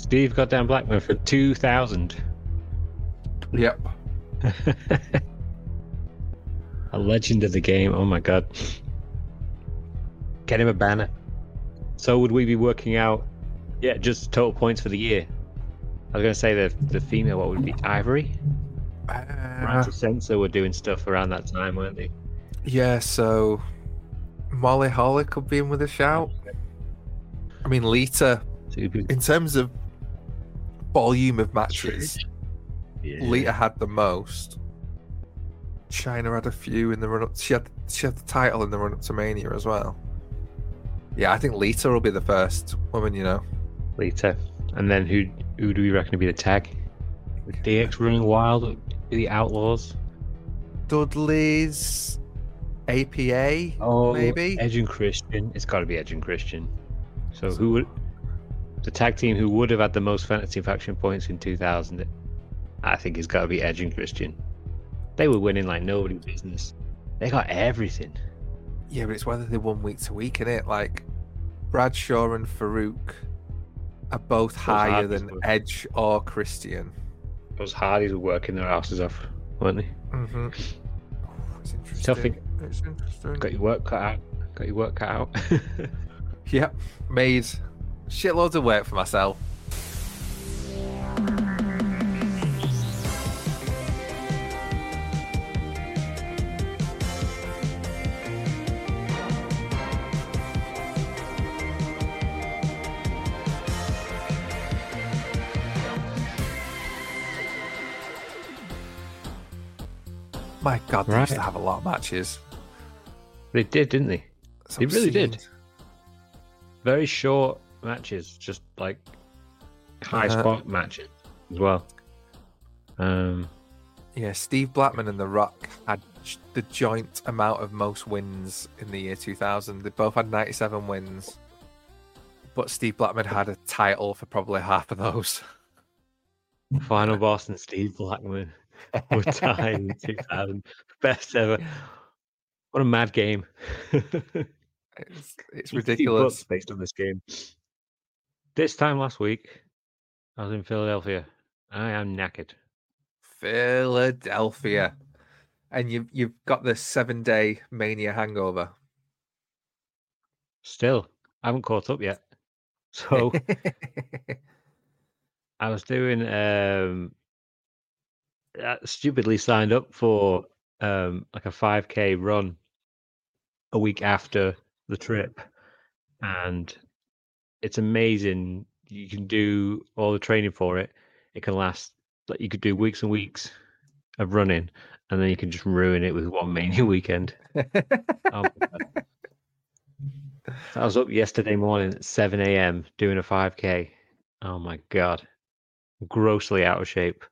Steve Goddamn Blackman for 2,000. Yep. A legend of the game. Oh my god. Get him a banner. So would we be working out? Yeah, just total points for the year. I was going to say the female. What would it be? Ivory. Right to Censor were doing stuff around that time, weren't they? Yeah. So Molly Holly could be in with a shout. I mean, Lita. In terms of volume of matches, Lita had the most. China had a few in the run up. She had the title in the run up to Mania as well. Yeah, I think Lita will be the first woman. Lita, and then who do we reckon would be the tag? With DX running wild, the Outlaws. Dudley's APA. Maybe Edge and Christian. It's got to be Edge and Christian. So who would the tag team who would have had the most fantasy faction points in 2000? I think it's got to be Edge and Christian. They were winning like nobody's business. They got everything. Yeah, but it's whether they won week to week, innit? Like Bradshaw and Farouk are both higher than Edge or Christian. Those Hardys were working their asses off, weren't they? Mm-hmm. It's interesting. It's interesting. Got your work cut out. Yep. Made shitloads of work for myself. My God, they used to have a lot of matches. They did, didn't they? They really did. Very short matches, just like high spot matches as well. Yeah, Steve Blackman and The Rock had the joint amount of most wins in the year 2000. They both had 97 wins, but Steve Blackman had a title for probably half of those. Final Boss and Steve Blackman were tied in 2000. Best ever. What a mad game. It's ridiculous. Based on this game. This time last week, I was in Philadelphia. I am knackered. Philadelphia. And you've got the 7-day Mania hangover. Still, I haven't caught up yet. So I was doing stupidly signed up for like a 5K run a week after the trip, and it's amazing. You can do all the training for it. It can last, like, you could do weeks and weeks of running, and then you can just ruin it with one Mania weekend. So I was up yesterday morning at 7 a.m. doing a 5K. Oh my God. I'm grossly out of shape.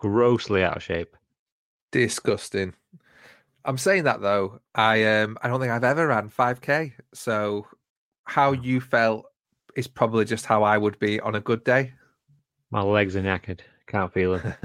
Disgusting. I'm saying that though, I don't think I've ever ran 5K. So how you felt is probably just how I would be on a good day. My legs are knackered. Can't feel them.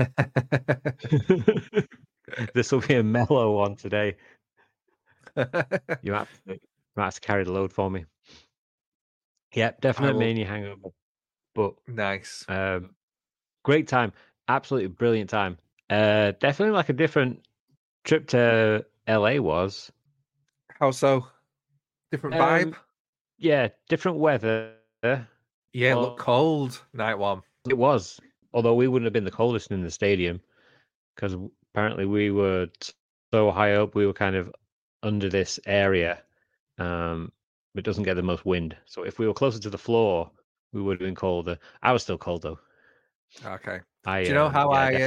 This will be a mellow one today. You might have to carry the load for me. Yeah, definitely Mania hangover. But nice. Great time. Absolutely brilliant time. Definitely like a different trip to LA was. How so? Different vibe? Yeah, different weather. Yeah, it looked cold, night one. It was. Although we wouldn't have been the coldest in the stadium, because apparently we were so high up, we were kind of under this area. It doesn't get the most wind. So if we were closer to the floor, we would have been colder. I was still cold though. Okay. Do you know how I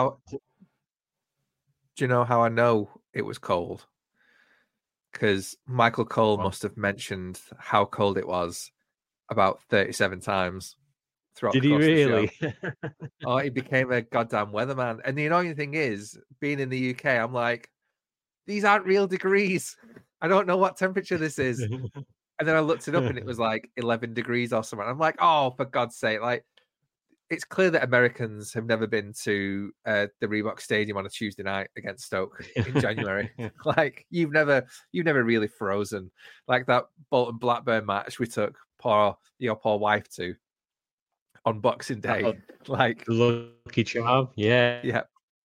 know it was cold? Because Michael Cole must have mentioned how cold it was about 37 times throughout the course of the show. Oh, he became a goddamn weatherman. And the annoying thing is, being in the UK, I'm like, these aren't real degrees. I don't know what temperature this is. And then I looked it up and it was like 11 degrees or something. I'm like, oh, for God's sake. Like, it's clear that Americans have never been to the Reebok Stadium on a Tuesday night against Stoke in January. Like, you've never really frozen. Like that Bolton Blackburn match we took your poor wife to. on Boxing Day. Like Lucky Charm, yeah.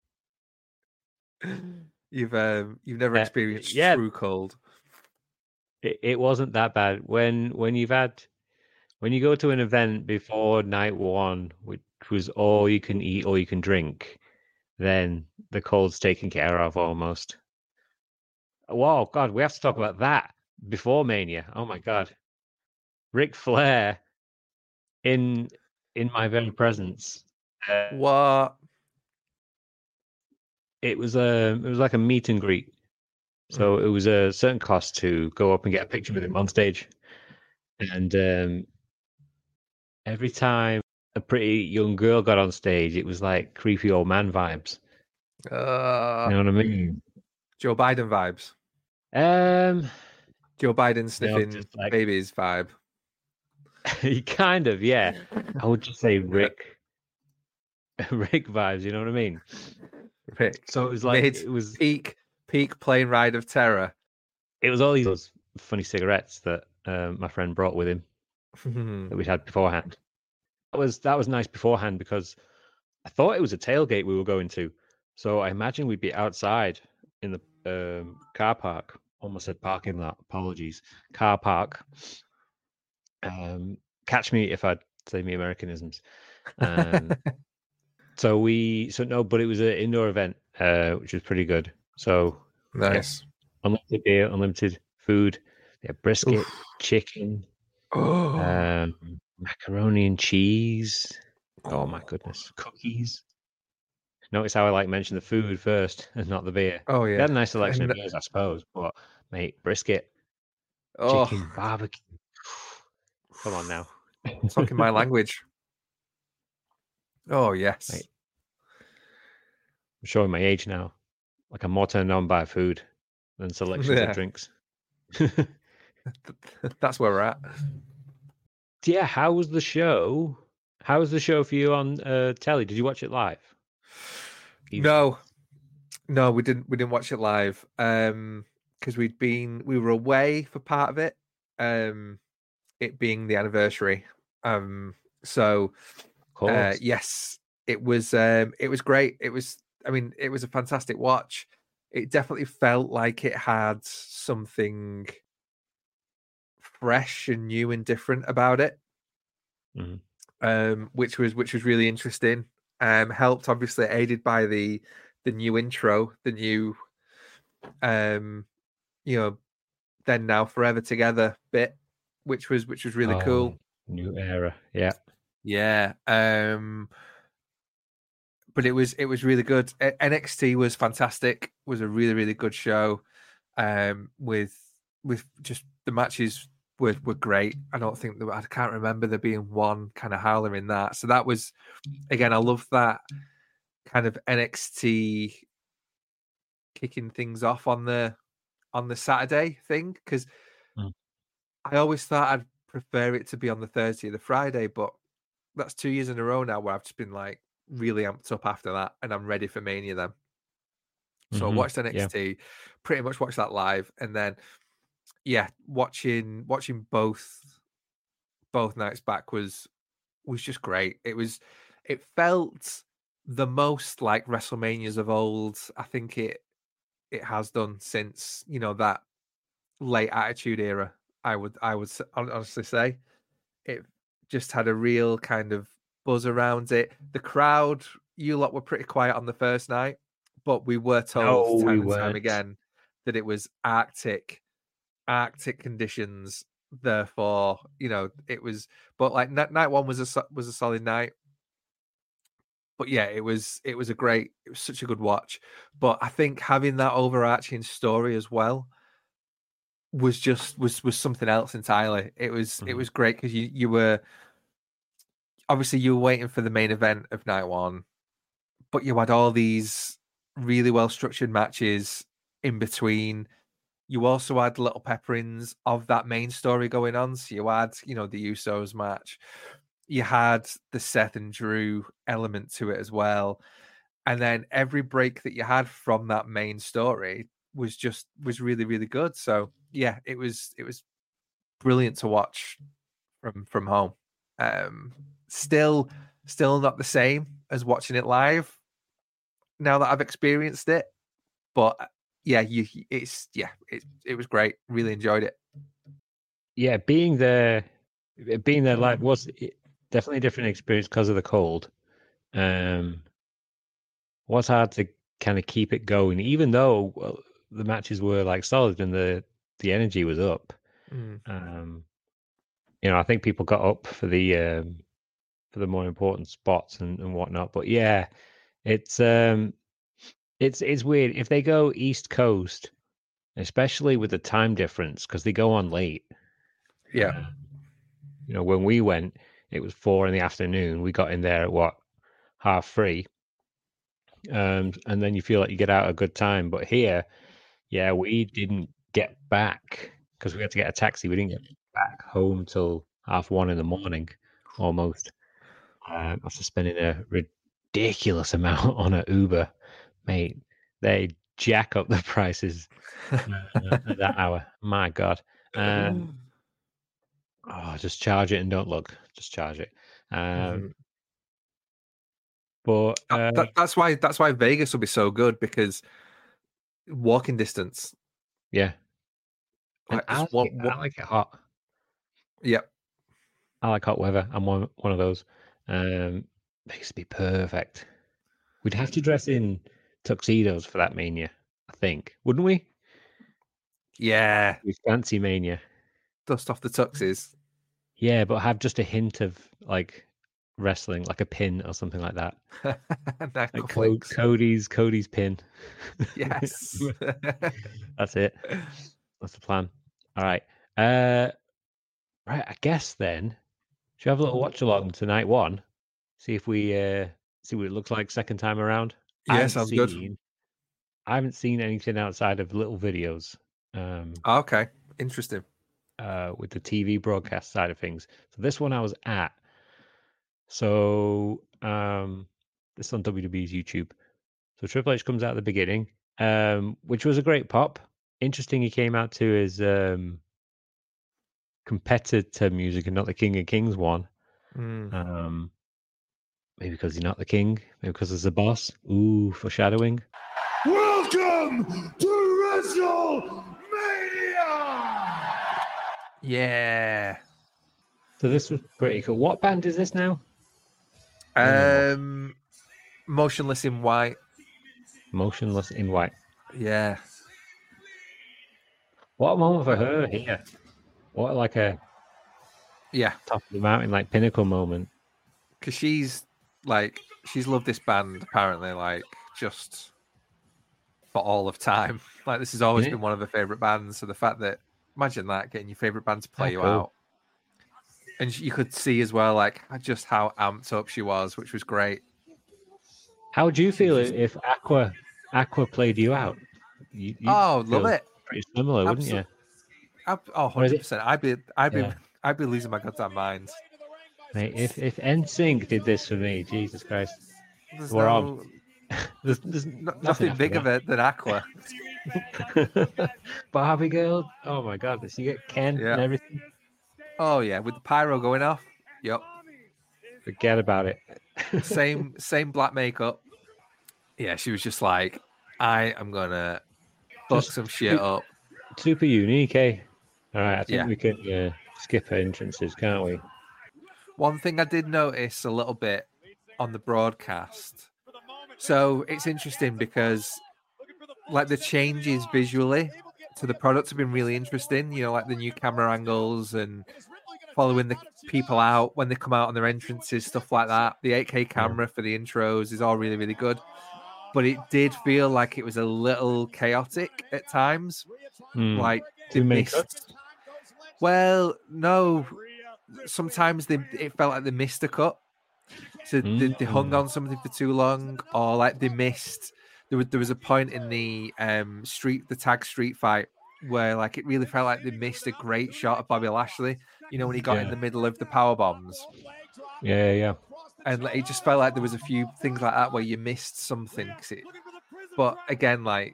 You've never experienced true cold. It wasn't that bad when you go to an event before night one, which was all you can eat, all you can drink, then the cold's taken care of almost. Wow, God, we have to talk about that before Mania. Oh my God, Ric Flair in my very presence. What? It was like a meet and greet. So it was a certain cost to go up and get a picture with him on stage. And every time a pretty young girl got on stage, it was like creepy old man vibes. You know what I mean? Joe Biden vibes. Joe Biden sniffing like, babies vibe. Kind of, yeah. I would just say Rick vibes. You know what I mean? Rick. So it was like it was peak plane ride of terror. It was all these funny cigarettes that my friend brought with him that we'd had beforehand. That was nice beforehand because I thought it was a tailgate we were going to, so I imagine we'd be outside in the car park. Almost said parking lot. Apologies, car park. Catch me if I say me Americanisms. But it was an indoor event, which was pretty good. So nice. Yeah, unlimited beer, unlimited food. They had brisket, chicken, macaroni and cheese. Oh my goodness, cookies. Notice how I mention the food first and not the beer. Oh yeah, they had a nice selection of beers, I suppose. But mate, brisket, chicken, barbecue. Come on now, talking my language. Oh yes, mate. I'm showing my age now. Like I'm more turned on by food than selections of drinks. That's where we're at. Yeah, how was the show? How was the show for you on telly? Did you watch it live? No, we didn't watch it live. Because we were away for part of it. It being the anniversary. So yes, it was great. It was a fantastic watch. It definitely felt like it had something fresh and new and different about it. Which was really interesting. Helped obviously, aided by the new intro, the new then now forever together bit, which was really cool. New era, yeah. But it was really good. NXT was fantastic. Was a really, really good show. With just the matches were great. I can't remember there being one kind of howler in that. So that was, again, I love that kind of NXT kicking things off on the Saturday thing, because I always thought I'd prefer it to be on the Thursday or the Friday, but that's 2 years in a row now where I've just been like really amped up after that, and I'm ready for Mania then. So I watched NXT, pretty much watched that live, and then watching both nights back was just great. It felt the most like WrestleManias of old. I think it has done since that late Attitude Era. I would honestly say it just had a real kind of buzz around it. The crowd, you lot were pretty quiet on the first night, but we were told time and time again that it was Arctic conditions. Therefore, it was. But like night one was a solid night. But yeah, it was such a good watch. But I think having that overarching story as well was something else entirely. It was great because you were obviously waiting for the main event of night one, but you had all these really well structured matches in between. You also had little pepperings of that main story going on. So you had, the Usos match. You had the Seth and Drew element to it as well. And then every break that you had from that main story was really, really good. So yeah, it was brilliant to watch from home. still not the same as watching it live. Now that I've experienced it, but yeah, it was great. Really enjoyed it. Yeah, being there live was definitely a different experience because of the cold. Was hard to kind of keep it going, even though the matches were like solid and the energy was up. I think people got up for the more important spots and whatnot. But yeah, it's weird if they go East Coast, especially with the time difference, because they go on late. Yeah. When we went, it was 4 PM. We got in there at 3:30. And then you feel like you get out a good time. But here, yeah, we didn't get back because we had to get a taxi. We didn't get back home till 1:30 AM, almost. After spending a ridiculous amount on an Uber, mate, they jack up the prices at that hour. My God. Just charge it and don't look. Just charge it. But that's why Vegas will be so good, because walking distance. Yeah. Like, I like it hot. Yep. I like hot weather. I'm one of those. Makes it be perfect. We'd have to dress in tuxedos for that Mania, I think, wouldn't we? Yeah. We fancy Mania. Dust off the tuxes. Yeah, but have just a hint of like wrestling, like a pin or something like that. Like Cody's pin. Yes. That's it. That's the plan. All right. Right, I guess then, should we have a little watch along to night one? See if we see what it looks like second time around. Yeah, sounds good. I haven't seen anything outside of little videos. Okay, interesting. With the TV broadcast side of things. So this one I was at. So this is on WWE's YouTube. So Triple H comes out at the beginning, which was a great pop. Interesting, he came out to his competitor music and not the King of Kings one. Maybe because he's not the king. Maybe because he's the boss. Ooh, foreshadowing. Welcome to WrestleMania! Yeah. So this was pretty cool. What band is this now? Motionless in White. Motionless in White. Yeah. What a moment for her here. What like a top of the mountain, like pinnacle moment. Because she's loved this band apparently, like just for all of time. Like this has always been one of her favorite bands. So the fact that, imagine that, getting your favorite band to play you out, and you could see as well, like just how amped up she was, which was great. How would you feel if Aqua played you out? Love it. Pretty similar, wouldn't you? 100%. I'd be losing my goddamn mind. Mate, if NSYNC did this for me, Jesus Christ, there's nothing bigger than Aqua. Barbie girl, oh my God, does she get Ken and everything? Oh yeah, with the pyro going off. Yep. Forget about it. same black makeup. Yeah, she was just like, I am gonna fuck some shit up. Super unique, eh? All right, I think we can skip her entrances, can't we? One thing I did notice a little bit on the broadcast. So it's interesting because like the changes visually to the product have been really interesting. You know, like the new camera angles and following the people out when they come out on their entrances, stuff like that. The 8K camera for the intros is all really, really good. But it did feel like it was a little chaotic at times. Like they missed. Well, no. Sometimes it felt like they missed a cut. So they hung on something for too long, or like they missed. There was a point in the tag street fight where like it really felt like they missed a great shot of Bobby Lashley. You know, when he got in the middle of the power bombs. Yeah. And it just felt like there was a few things like that where you missed something. But again, like,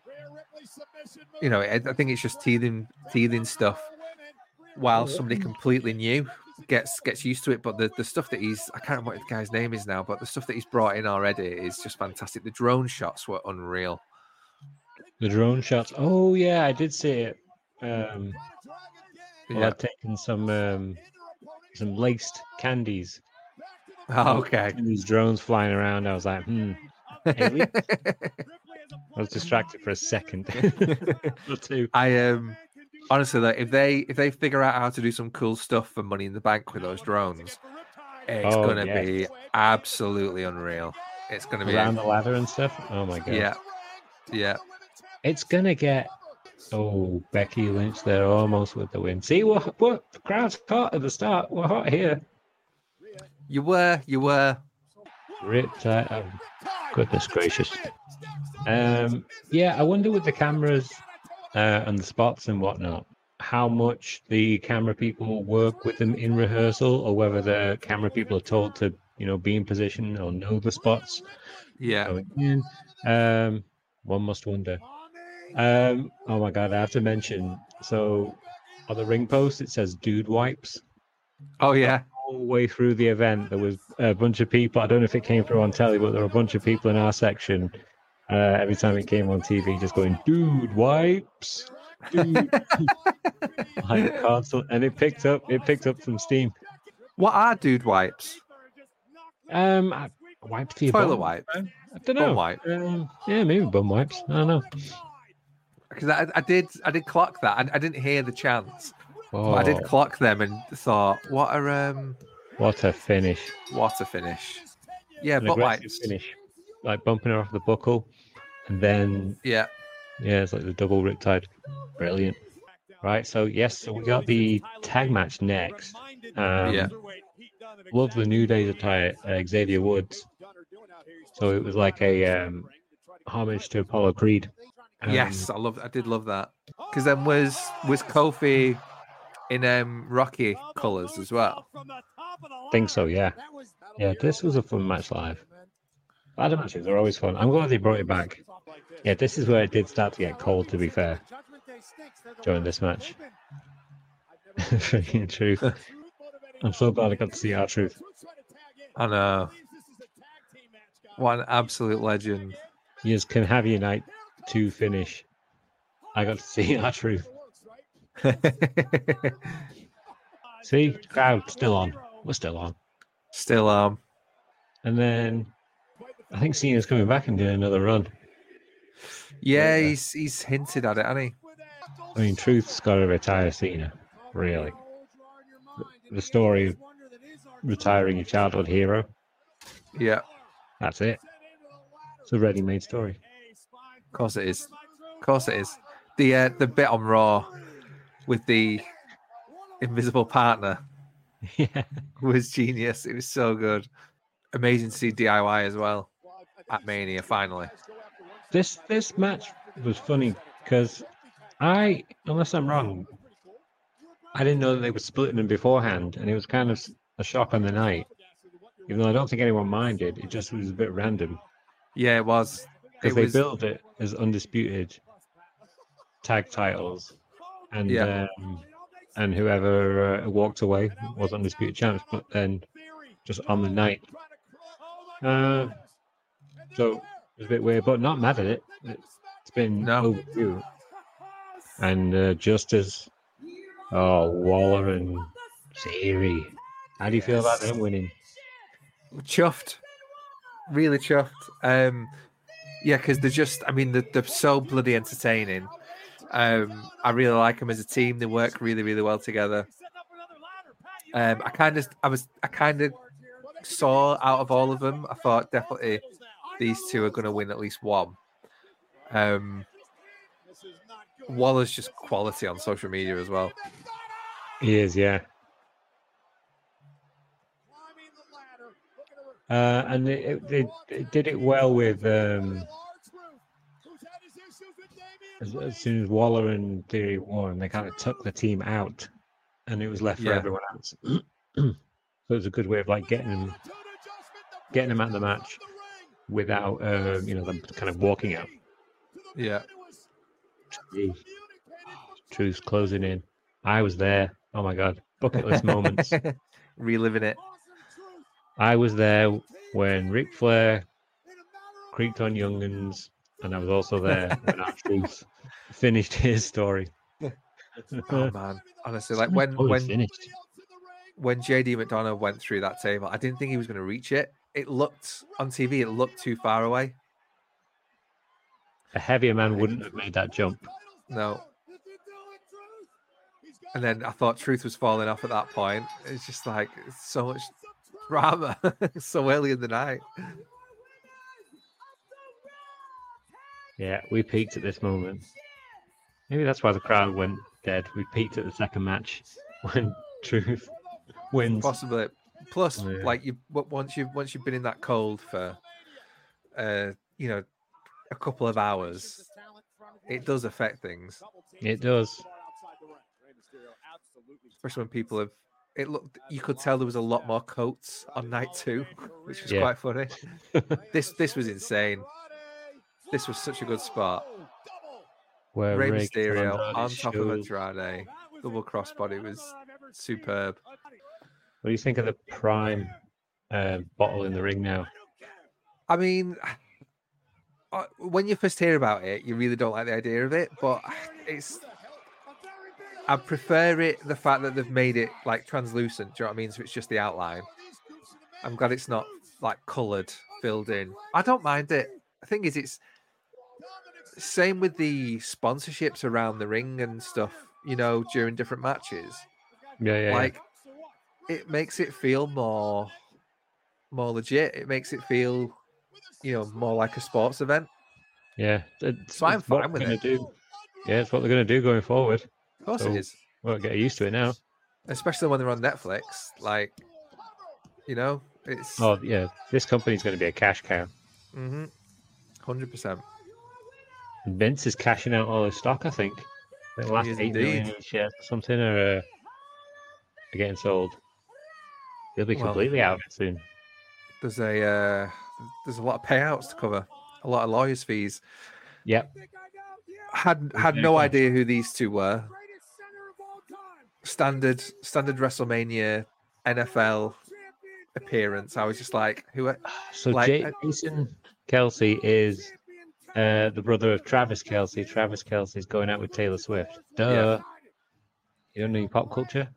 you know, I think it's just teething stuff while somebody completely new gets used to it. But the stuff that I can't remember what the guy's name is now, but the stuff that he's brought in already is just fantastic. The drone shots were unreal. The drone shots. Oh yeah, I did see it. Well, I'd taken some laced candies. Oh, okay. And these drones flying around. I was like, I was distracted for a second or two. Honestly, though, if they figure out how to do some cool stuff for Money in the Bank with those drones, it's gonna be absolutely unreal. It's gonna be around the ladder and stuff. Oh my god. Yeah. It's gonna get. Oh, Becky Lynch there almost with the win. See what the crowd's hot at the start. We're hot here. You were. Ripped. Goodness gracious. Yeah, I wonder with the cameras and the spots and whatnot, how much the camera people work with them in rehearsal, or whether the camera people are told to, be in position or know the spots. Yeah. One must wonder. Oh my god, I have to mention. So on the ring post it says "Dude Wipes." Oh yeah. All the way through the event, there was a bunch of people. I don't know if it came through on telly, but there were a bunch of people in our section. Every time it came on TV, just going "Dude Wipes." Dude. Like console, and it picked up some steam. What are Dude Wipes? Wipes for your toilet bum. wipes. I don't know. Bum wipe. Yeah, maybe bum wipes. I don't know. Because I did clock that. I didn't hear the chants. Oh. But I did clock them and thought, what a finish. What a finish. Yeah, An butt wipes. Finish. Like bumping her off the buckle. And then Yeah, it's like the double riptide. Brilliant. Right, so we got the tag match next. Love the New Day's attire, Xavier Woods. So it was like a homage to Apollo Creed. Yes, I did love that. Because then was Kofi in Rocky colours as well? Think so, yeah. Yeah, this was a fun match live. Ladder matches are always fun. I'm glad they brought it back. Yeah, this is where it did start to get cold, to be fair, during this match. Freaking truth. I'm so glad I got to see R-Truth. I know. What an absolute legend. You just can have your night to finish. I got to see R-Truth. See, crowd still on. We're still on. Still on. And then I think Cena's coming back and doing another run. Yeah, he's hinted at it, hasn't he? I mean, Truth's got to retire Cena, really. The story of retiring your childhood hero. Yeah. That's it. It's a ready-made story. Of course it is. The bit on Raw with the invisible partner was genius. It was so good. Amazing to see DIY as well at Mania finally. This match was funny because unless I'm wrong, I didn't know that they were splitting them beforehand, and it was kind of a shock on the night. Even though I don't think anyone minded, it just was a bit random. Yeah, it was. Because they built it as undisputed tag titles, and whoever walked away was undisputed champs. But then, just on the night, so it was a bit weird, but not mad at it. It's been overdue. And Justice, Waller and Theory. How do you feel about them winning? Chuffed, really chuffed. Because they're so bloody entertaining. I really like them as a team. They work really, really well together. I kind of saw out of all of them, I thought definitely these two are going to win at least one. Waller's just quality on social media as well. He is, yeah. And they did it well with as soon as Waller and Theory won, they kind of took the team out, and it was left for everyone else. So it was a good way of like getting them out of the match without them kind of walking out. Yeah. Truth's closing in. I was there. Oh my god, bucket list moments. reliving it. I was there when Ric Flair creaked on Young'uns, and I was also there when R-Truth finished his story. Oh man, honestly, like when finished. When JD McDonough went through that table, I didn't think he was going to reach it. It looked on TV, it looked too far away. A heavier man wouldn't have made that jump. No. And then I thought Truth was falling off at that point. It's just like so much drama so early in the night. Yeah, we peaked at this moment. Maybe that's why the crowd went dead. We peaked at the second match when Truth wins. Possibly. Plus, like once you've been in that cold for a couple of hours, it does affect things. It does. Especially when people have you could tell there was a lot more coats on night 2, which was quite funny. This was insane. This was such a good spot. Where Rey Mysterio on top of Andrade, double crossbody was superb. What do you think of the Prime bottle in the ring now? I mean, when you first hear about it, you really don't like the idea of it, but I prefer it, the fact that they've made it like translucent. Do you know what I mean? So it's just the outline. I'm glad it's not like coloured, filled in. I don't mind it. The thing is, it's same with the sponsorships around the ring and stuff, during different matches. Yeah. It makes it feel more legit. It makes it feel, more like a sports event. Yeah. So I'm fine with it. Yeah, it's what they're going to do going forward. Of course it is. We'll get used to it now. Especially when they're on Netflix. Like, it's... Oh, yeah. This company's going to be a cash cow. 100%. Vince is cashing out all his stock, I think. The last 8 million shares or something are getting sold. He'll be completely out of it soon. There's a lot of payouts to cover, a lot of lawyers' fees. Yep. Had no idea who these two were. Standard WrestleMania NFL appearance. I was just like, who? So Jason Kelce is the brother of Travis Kelce. Travis Kelce is going out with Taylor Swift. Duh. Yeah. You don't know your pop culture?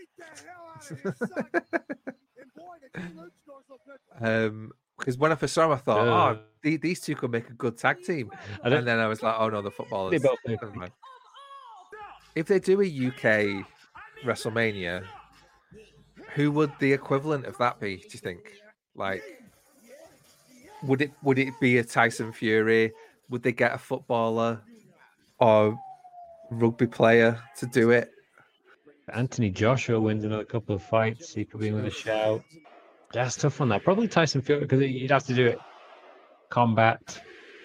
Because when I first saw him, I thought, these two could make a good tag team. And then I was like, oh no, the footballers. If they do a UK WrestleMania, who would the equivalent of that be, do you think? Like, would it be a Tyson Fury? Would they get a footballer or rugby player to do it? Anthony Joshua wins another couple of fights. He could be in with a shout. That's tough on that. Probably Tyson Fury, because you'd have to do it combat,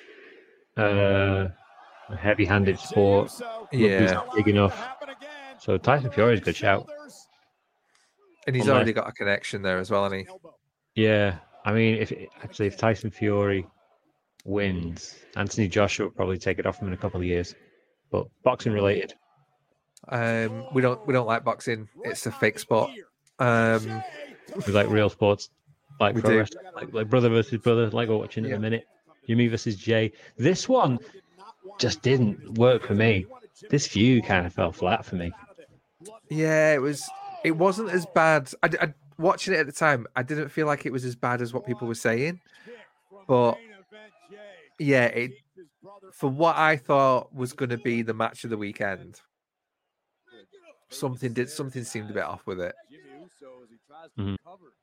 a heavy-handed sport. Rugby's not big enough. So Tyson Fury is a good shout. And he's already got a connection there as well, hasn't he? Yeah. I mean, if Tyson Fury wins, Anthony Joshua will probably take it off him in a couple of years. But boxing related. We don't like boxing. It's a fake sport. We like real sports, like pro wrestling, like brother versus brother, like we're watching in a minute. Jimmy versus Jay. This one just didn't work for me. This feud kind of fell flat for me. Yeah, it wasn't as bad. I watching it at the time, I didn't feel like it was as bad as what people were saying. But yeah, for what I thought was going to be the match of the weekend, something seemed a bit off with it. Mm-hmm.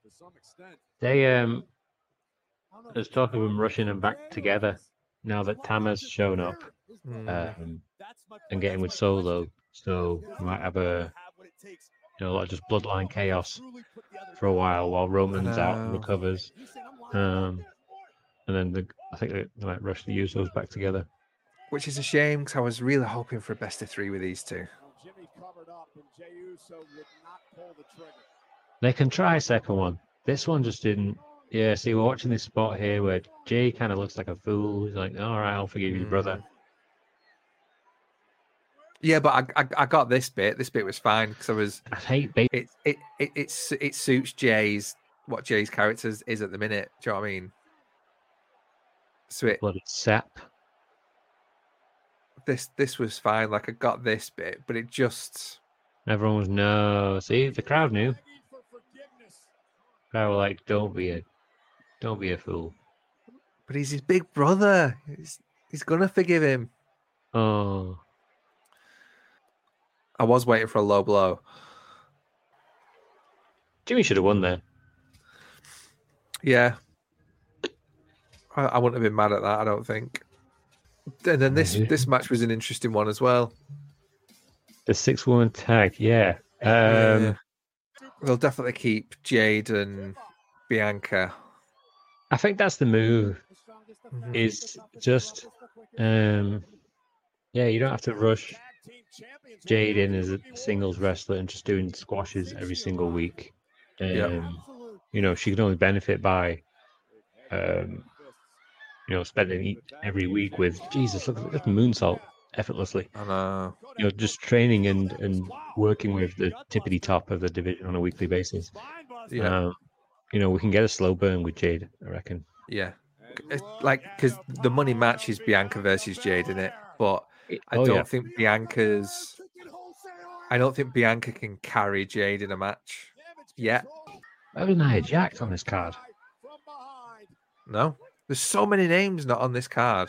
There's talk of them rushing them back together now that Tama's shown up and getting with Solo. So we might have a lot of just bloodline chaos for a while Roman's out and recovers. And then I think they might rush the Usos back together. Which is a shame, because I was really hoping for a best of 3 with these two. They can try a second one. This one just didn't. Yeah, see, we're watching this spot here where Jay kind of looks like a fool. He's like, all right, I'll forgive you, brother. Yeah, but I got this bit. This bit was fine because I hate baby. It suits what Jay's character is at the minute. Do you know what I mean? So Bloody sap. This was fine. Like I got this bit, but it just Everyone was no. See, the crowd knew. Crowd were like, don't be a fool. But he's his big brother. He's gonna forgive him. Oh. I was waiting for a low blow. Jimmy should have won there. Yeah. I wouldn't have been mad at that, I don't think. And then this match was an interesting one as well. The 6-woman tag, yeah. Yeah. They'll definitely keep Jade and Bianca. I think that's the move. Is just you don't have to rush Jade in as a singles wrestler and just doing squashes every single week. She can only benefit by spending every week with Jesus, look at the moonsault effortlessly. I know. Just training and working with the tippity top of the division on a weekly basis. Yeah. We can get a slow burn with Jade, I reckon. Yeah. It's like, because the money match is Bianca versus Jade in it, but I don't think Bianca can carry Jade in a match yet. That was Nia Jax on this card. No, there's so many names not on this card.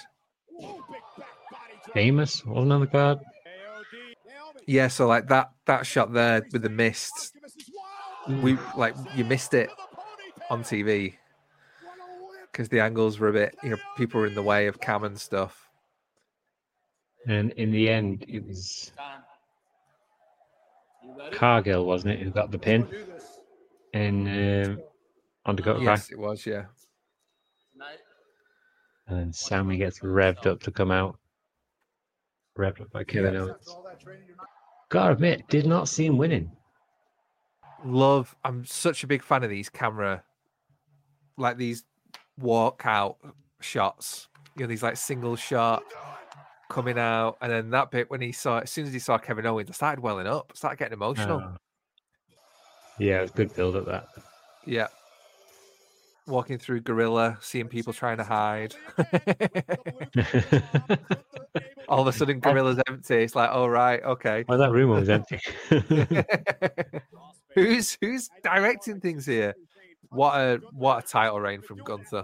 Famous wasn't on the card. Yeah, so like that shot there with the mist, you missed it on TV because the angles were a bit, people were in the way of cam and stuff. And in the end, it was Cargill, wasn't it, who got the pin on Dakota Kai? Yes, it was, yeah. And then Sammy gets revved up to come out. Revved up by Kevin Owens. Gotta admit, did not see him winning. I'm such a big fan of these camera, like these walkout shots. These like single shot coming out, and then that bit when as soon as he saw Kevin Owens, I started welling up, started getting emotional. Yeah, it was good build at that. Yeah. Walking through Gorilla, seeing people trying to hide. All of a sudden, Gorilla's empty. It's like, oh, right, okay. Well, that room was empty. Who's directing things here? What a title reign from Gunther.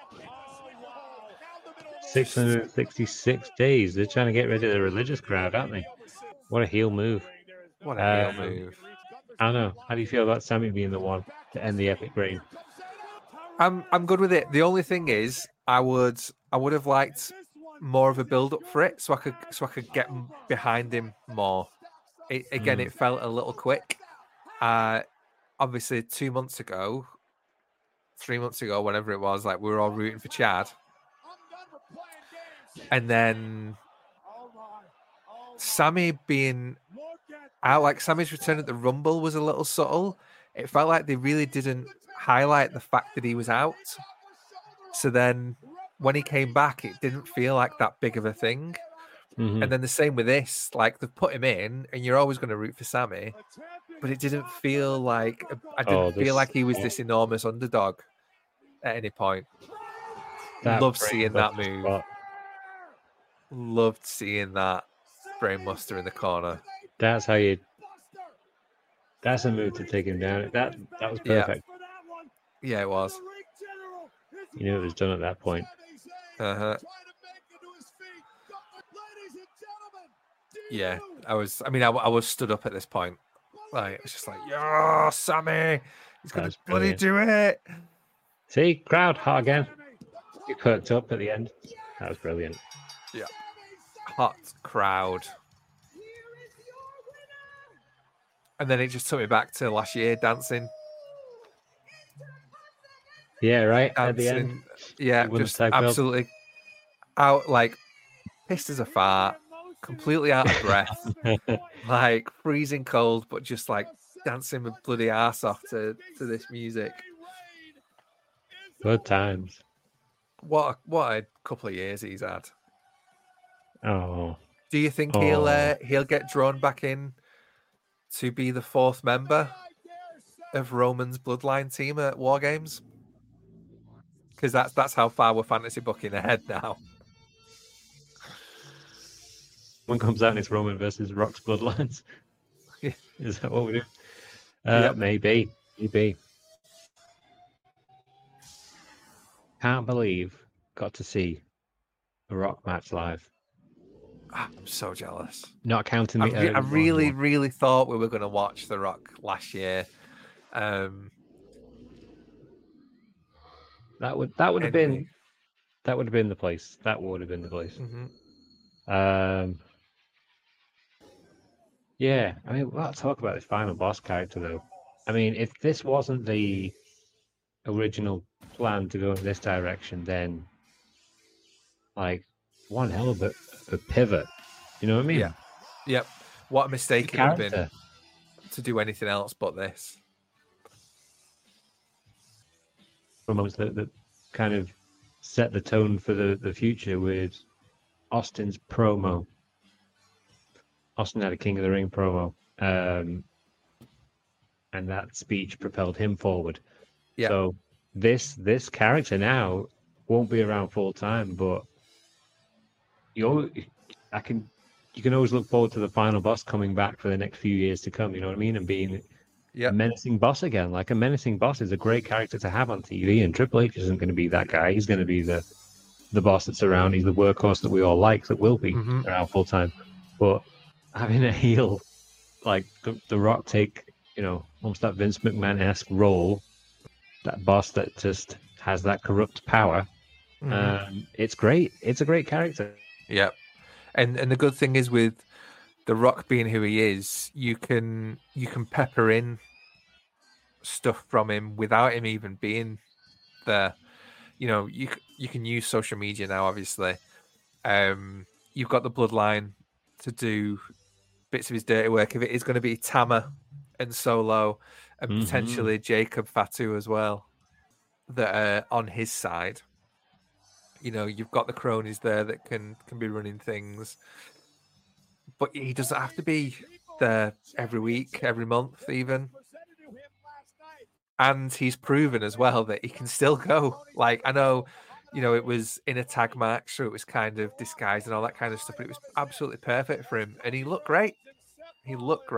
666 days. They're trying to get rid of the religious crowd, aren't they? What a heel move. What a heel move. I don't know. How do you feel about Sammy being the one to end the epic reign? I'm good with it. The only thing is, I would have liked more of a build up for it, so I could get behind him more. It felt a little quick. Obviously 2 months ago, 3 months ago, whenever it was, like we were all rooting for Chad, and then Sammy being out, like Sammy's return at the Rumble was a little subtle. It felt like they really didn't highlight the fact that he was out. So then when he came back, it didn't feel like that big of a thing. Mm-hmm. And then the same with this, like they've put him in and you're always going to root for Sammy, but it didn't feel like, I didn't feel like he was this enormous underdog at any point. Loved seeing that move. Loved seeing that brainbuster in the corner. That's a move to take him down. That was perfect. Yeah, it was. You knew it was done at that point. Uh-huh. Yeah, I was stood up at this point. Like, it's just like, yeah, Sammy, he's going to bloody do it. See, crowd, hot again. He perked up at the end. That was brilliant. Yeah. Hot crowd. And then it just took me back to last year dancing. Yeah, right. Dancing. At the end. Yeah, just absolutely out, like pissed as a fart, completely out of breath, like freezing cold, but just like dancing with bloody ass off to this music. Good times. What a couple of years he's had. Oh, Do you think he'll get drawn back in to be the fourth member of Roman's bloodline team at War Games? Because that's how far we're fantasy booking ahead now. One comes out and it's Roman versus Rock's bloodlines. Is that what we do? Yep. Maybe. Can't believe got to see a Rock match live. I'm so jealous. Not counting the. I really thought we were going to watch The Rock last year. That would have been the place. That would have been the place. Mm-hmm. Yeah, I mean, we'll talk about this final boss character though. I mean, if this wasn't the original plan to go in this direction, then like one hell of a pivot. You know what I mean? Yeah. Yep. What a mistake it would have been to do anything else but this. Promos that kind of set the tone for the future with Austin's promo. Austin had a King of the Ring promo, and that speech propelled him forward. Yeah. So this character now won't be around full time, but you can always look forward to the final boss coming back for the next few years to come. You know what I mean? And being a menacing boss again. Like a menacing boss is a great character to have on TV, and Triple H isn't going to be that guy. He's going to be the boss that's around. He's the workhorse that we all like that will be around full time. But having a heel like the Rock take, almost that Vince McMahon-esque role, that boss that just has that corrupt power, it's great. It's a great character. Yeah. And the good thing is with The Rock being who he is, you can pepper in stuff from him without him even being there. You can use social media now, obviously. You've got the Bloodline to do bits of his dirty work. If it is going to be Tama and Solo and potentially Jacob Fatu as well, that are on his side. You've got the cronies there that can be running things, but he doesn't have to be there every week, every month, even. And he's proven as well that he can still go. Like, I know, it was in a tag match, so it was kind of disguised and all that kind of stuff, but it was absolutely perfect for him, and he looked great. He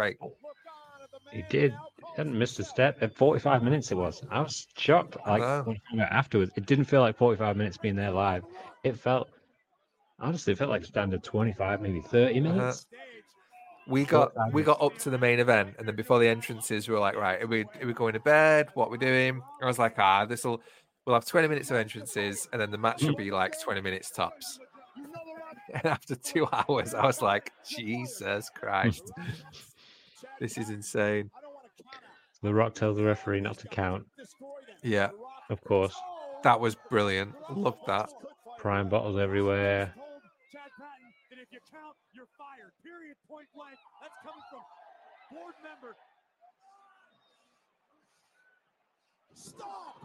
did. He hadn't missed a step. At 45 minutes it was. I was shocked. When I found out afterwards, it didn't feel like 45 minutes being there live. It felt like standard 25, maybe 30 minutes. We got up to the main event, and then before the entrances, we were like, right, are we going to bed? What are we doing? I was like, we'll have 20 minutes of entrances, and then the match will be like 20 minutes tops. And after 2 hours, I was like, Jesus Christ. This is insane. The Rock tells the referee not to count. Yeah. Of course. That was brilliant. Loved that. Prime bottles everywhere. And if you count, you're fired. Period. Point blank. That's coming from board member. Stop.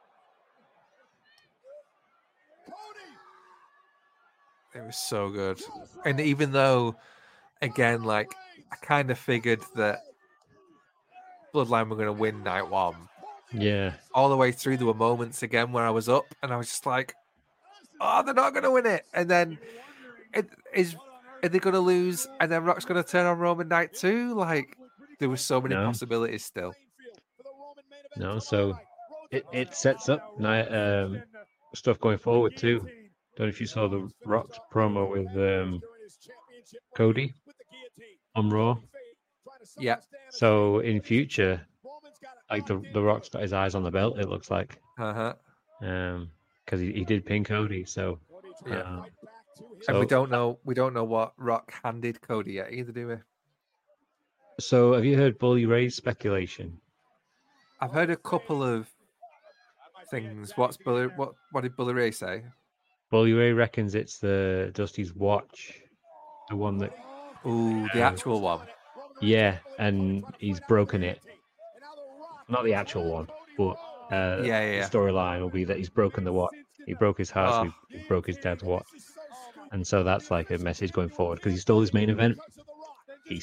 Cody. It was so good. And even though, again, like, I kind of figured that Bloodline were going to win night one. Yeah. All the way through, there were moments again where I was up and I was just like, oh, they're not going to win it. And then are they going to lose? And then Rock's going to turn on Roman night 2? Like, there were so many possibilities still. No, so it sets up stuff going forward too. Don't know if you saw the Rock's promo with Cody on Raw. Yeah. So in future, like the Rock's got his eyes on the belt. It looks like. Because he did pin Cody. So yeah. And we don't know what Rock handed Cody yet either, do we? So have you heard Bully Ray's speculation? I've heard a couple of things. What did Bully Ray say? Bully Ray reckons it's the Dusty's watch, the one that. Ooh, the actual one. Yeah, and he's broken it. Not the actual one, but the storyline will be that he's broken the watch. He broke his heart, so he broke his dad's watch. And so that's like a message going forward because he stole his main event. And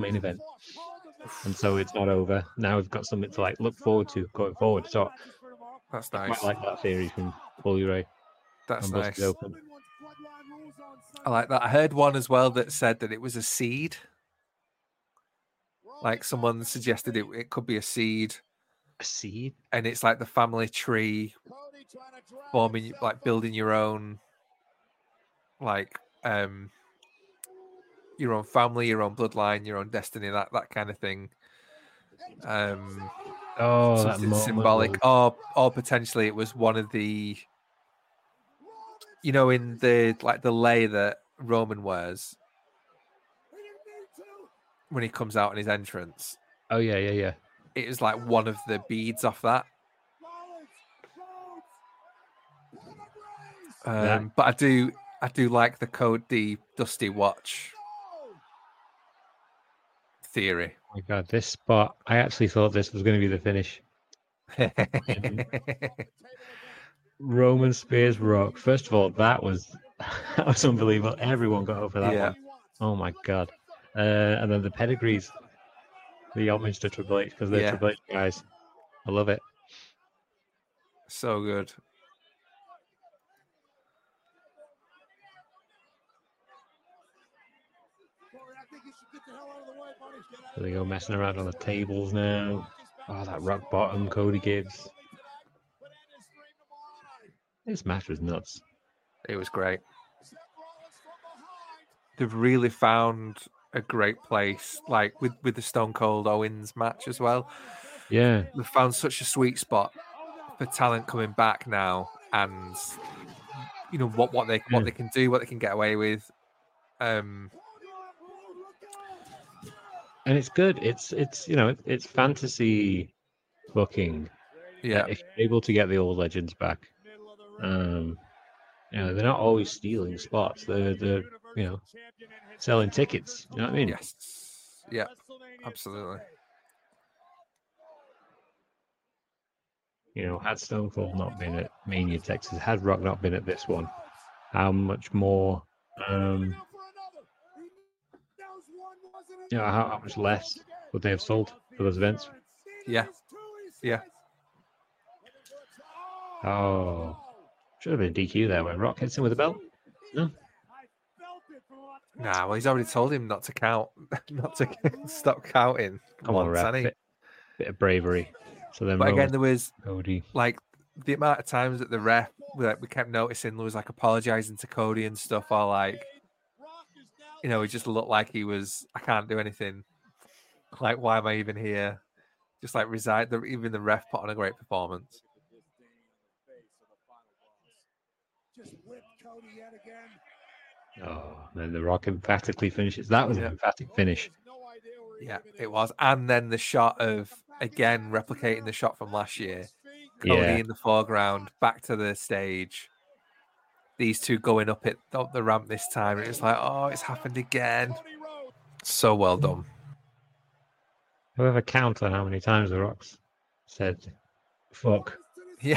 so it's not over. Now we've got something to like look forward to going forward. So that's I nice. quite like that theory from Bully Ray. That's nice. I like that. I heard one as well that said that it was a seed. Like someone suggested it could be a seed. A seed? And it's like the family tree forming, like building your own, like your own family, your own bloodline, your own destiny, that kind of thing. Something symbolic, or potentially it was one of the, in the like the lei that Roman wears when he comes out in his entrance. Oh yeah. It is like one of the beads off that. But I do like the Dusty watch theory. Oh my god, this spot! I actually thought this was going to be the finish. Roman Spears Rock. First of all, that was unbelievable. Everyone got over that one. Oh my god! And then the pedigrees, the homage to Triple H because they're Triple H guys. I love it. So good. There they go, messing around on the tables now. Oh, that rock bottom Cody gives. This match was nuts. It was great. They've really found a great place, like with the Stone Cold Owens match as well. Yeah. They've found such a sweet spot for talent coming back now, and what they can do, what they can get away with. And it's good. It's it's fantasy booking. Yeah. If you're able to get the old legends back. They're not always stealing spots. They're selling tickets. You know what I mean? Yes. Yeah. Absolutely. Had Stone Cold not been at Mania Texas, had Rock not been at this one, how much more how much less would they have sold for those events? Yeah. Oh, should have been a DQ there when Rock hits him with a belt. No. Nah, well, he's already told him not to count, not to stop counting. Come on, ref. Bit of bravery. So then, but again, there was Cody. Like the amount of times that the ref, we kept noticing, there was like apologizing to Cody and stuff, or like, he just looked like he was, I can't do anything. Like, why am I even here? Just like even the ref put on a great performance. Oh, then the Rock emphatically finishes. That was an emphatic finish. Yeah, it was. And then the shot of, again, replicating the shot from last year. Cody in the foreground, back to the stage. These two going up the ramp this time. It was like, oh, it's happened again. So well done. Whoever count on how many times the Rock's said, fuck. Yeah.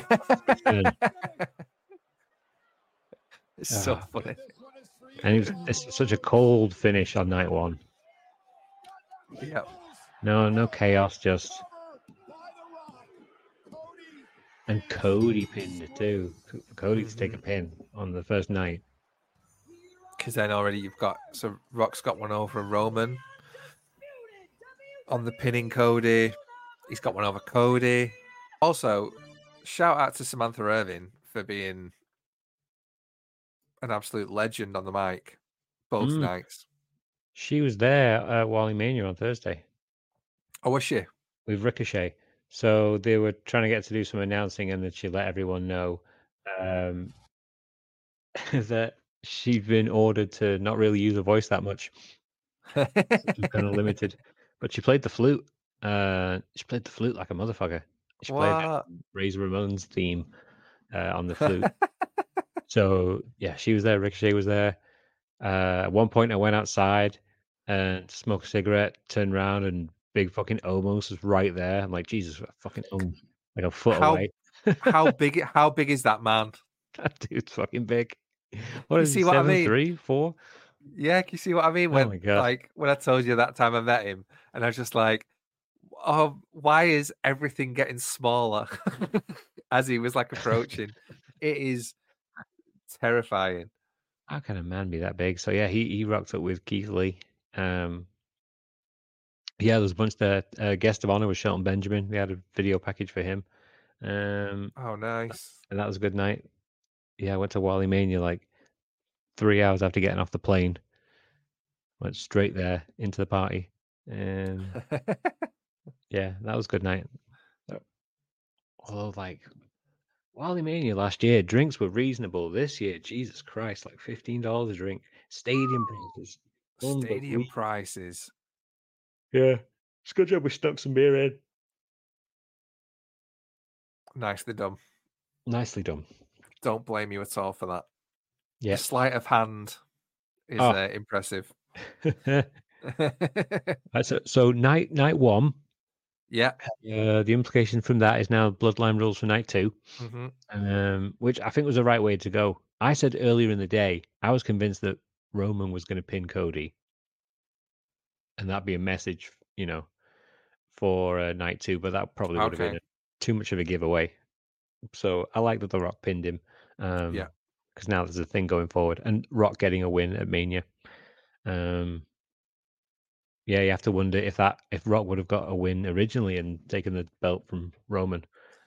It's so funny. And it's such a cold finish on night one. Yeah. No chaos, just. And Cody pinned it too. Cody to take a pin on the first night. Because then already Rock's got one over Roman on the pinning Cody. He's got one over Cody. Also, shout out to Samantha Irvin for being an absolute legend on the mic both nights. She was there at Wally Mania on Thursday. Oh, was she? With Ricochet. So they were trying to get to do some announcing, and then she let everyone know that she'd been ordered to not really use her voice that much. So she's kind of limited. But she played the flute. She played the flute like a motherfucker. She played Razor Ramon's theme on the flute. So, yeah, she was there. Ricochet was there. At one point, I went outside and smoked a cigarette, turned around, and big fucking Omos was right there. I'm like, Jesus, fucking like a foot away. How big is that man? That dude's fucking big. What You is see it, what I 7, mean? 3, 4? Yeah, can you see what I mean? Oh When my God. like when I told you that time I met him, and I was just like, "Oh, why is everything getting smaller?" As he was like approaching, it is terrifying. How can a man be that big? So yeah, he rocked up with Keith Lee. Yeah, there was a bunch there. Guest of honor was Shelton Benjamin. We had a video package for him. Oh, nice. And that was a good night. Yeah, I went to Wally Mania like 3 hours after getting off the plane. Went straight there into the party. Yeah, that was a good night. Although, like, Wally Mania last year, drinks were reasonable. This year, Jesus Christ, like $15 a drink. Stadium prices. Stadium prices. Yeah. It's a good job we stuck some beer in. Nicely done. Nicely done. Don't blame you at all for that. Yeah. The sleight of hand is impressive. So night one. Yeah. The implication from that is now Bloodline rules for night 2, which I think was the right way to go. I said earlier in the day, I was convinced that Roman was going to pin Cody, and that'd be a message, for night 2. But that probably would have been too much of a giveaway. So I like that The Rock pinned him. Yeah. Because now there's a thing going forward, and Rock getting a win at Mania. Yeah, you have to wonder if Rock would have got a win originally and taken the belt from Roman.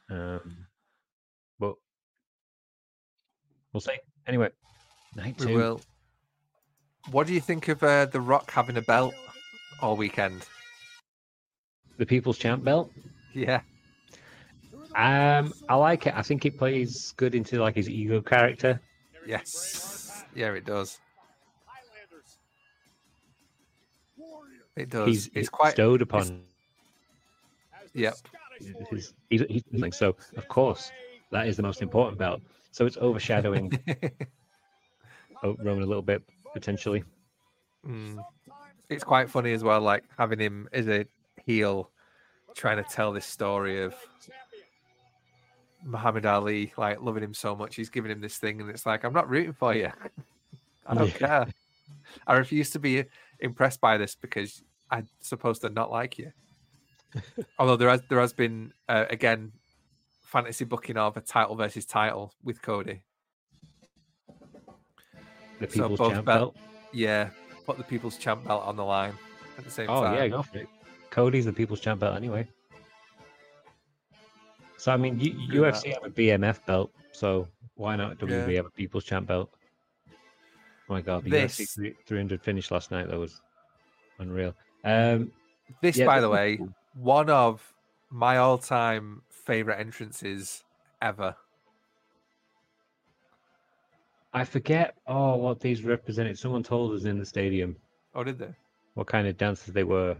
But we'll see. Anyway, night 2. We will. What do you think of The Rock having a belt all weekend? The People's Champ belt? Yeah. I like it. I think it plays good into like his ego character. Yes. Yeah, it does. It does. He's quite stowed upon. Yep. He's so of course that is the most important belt. So it's overshadowing Roman a little bit potentially. It's quite funny as well, like having him as a heel, trying to tell this story of Muhammad Ali, like loving him so much, he's giving him this thing, and it's like, I'm not rooting for you. I don't care. I refuse to be impressed by this because I'm supposed to not like you. Although there has been again fantasy booking of a title versus title with Cody. The People's Champ belt. Yeah, put the People's Champ belt on the line at the same time. Oh yeah, go for it. Cody's the People's Champ belt anyway. So I mean, UFC have a BMF belt, so why not WWE have a People's Champ belt? Oh my God, the UFC 300 finish last night, that was unreal. By the way, one of my all-time favorite entrances ever. I forget what these represented. Someone told us in the stadium. Oh, did they? What kind of dances they were.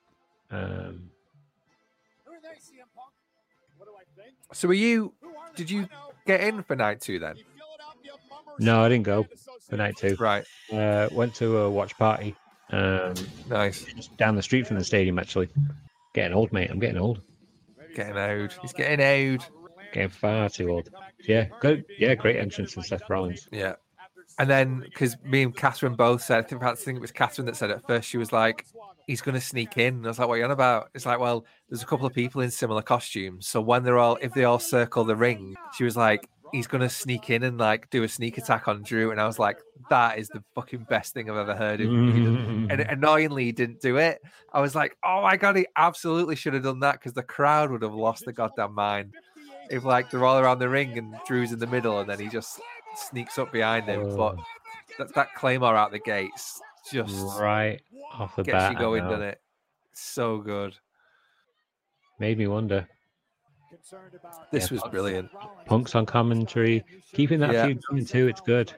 So did you get in for night 2 then? No, I didn't go for night 2. Right. Went to a watch party. Nice. Just down the street from the stadium, actually. Getting old, mate. I'm getting old. Getting old. He's getting old. Getting far too old. Yeah, good. Yeah, great entrance from Seth Rollins. Yeah. And then, because me and Catherine both said, I think it was Catherine that said it first, she was like, he's going to sneak in. And I was like, what are you on about? It's like, well, there's a couple of people in similar costumes. So when if they all circle the ring, she was like, he's going to sneak in and like do a sneak attack on Drew. And I was like, that is the fucking best thing I've ever heard. And annoyingly, he didn't do it. I was like, oh my God, he absolutely should have done that because the crowd would have lost the goddamn mind. If like they're all around the ring and Drew's in the middle and then he just sneaks up behind him. But that Claymore out the gates just right off the gets bat, you going, doesn't it? So good. Made me wonder. This was brilliant. Punk's on commentary, keeping that feud coming too. It's good.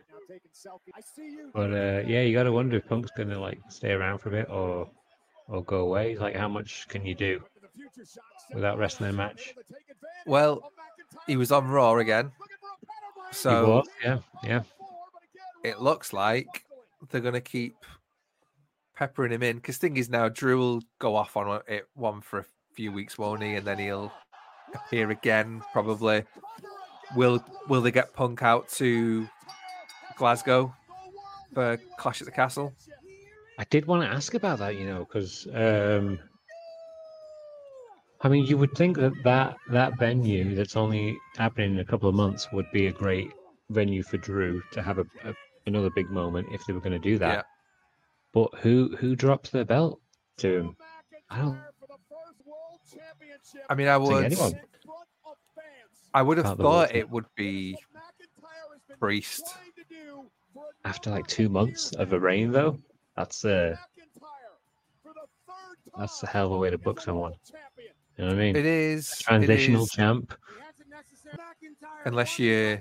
But you got to wonder if Punk's gonna like stay around for a bit or go away. Like, how much can you do without wrestling a match? Well, he was on Raw again, so yeah. It looks like they're gonna keep peppering him in because thing is now Drew will go off on one for a few weeks, won't he? And then he'll appear again probably. Will they get Punk out to Glasgow for Clash at the Castle. I did want to ask about that, because I mean, you would think that venue that's only happening in a couple of months would be a great venue for Drew to have another big moment if they were going to do that. Yeah. But who drops their belt to him? I mean, I would have thought it would be Priest. After like 2 months of a reign, though, that's a hell of a way to book someone. You know what I mean? It is a transitional champ. Unless you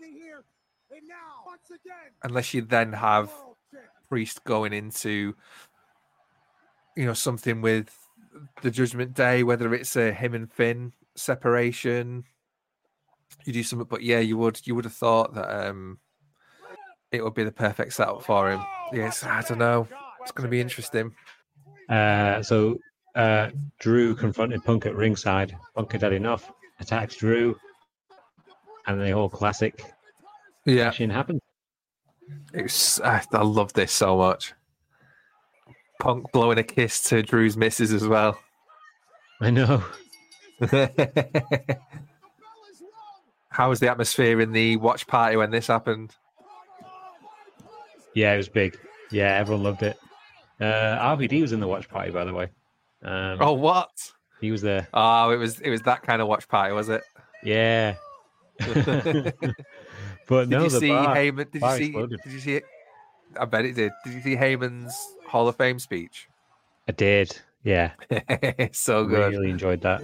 then have Priest going into something with the Judgment Day, whether it's a him and Finn separation, you do something. But yeah, you would have thought that it would be the perfect setup for him. Yes, I don't know. It's going to be interesting. So Drew confronted Punk at ringside. Punk had enough, attacks Drew, and the whole classic action happened. I love this so much. Punk blowing a kiss to Drew's missus as well. I know. How was the atmosphere in the watch party when this happened? Yeah, it was big. Yeah, everyone loved it. RVD was in the watch party, by the way. Oh, what? He was there. Oh, it was that kind of watch party, was it? Yeah. But did you see Heyman? Did you see it? I bet it did. Did you see Heyman's Hall of Fame speech? I did. Yeah. So good. Really enjoyed that.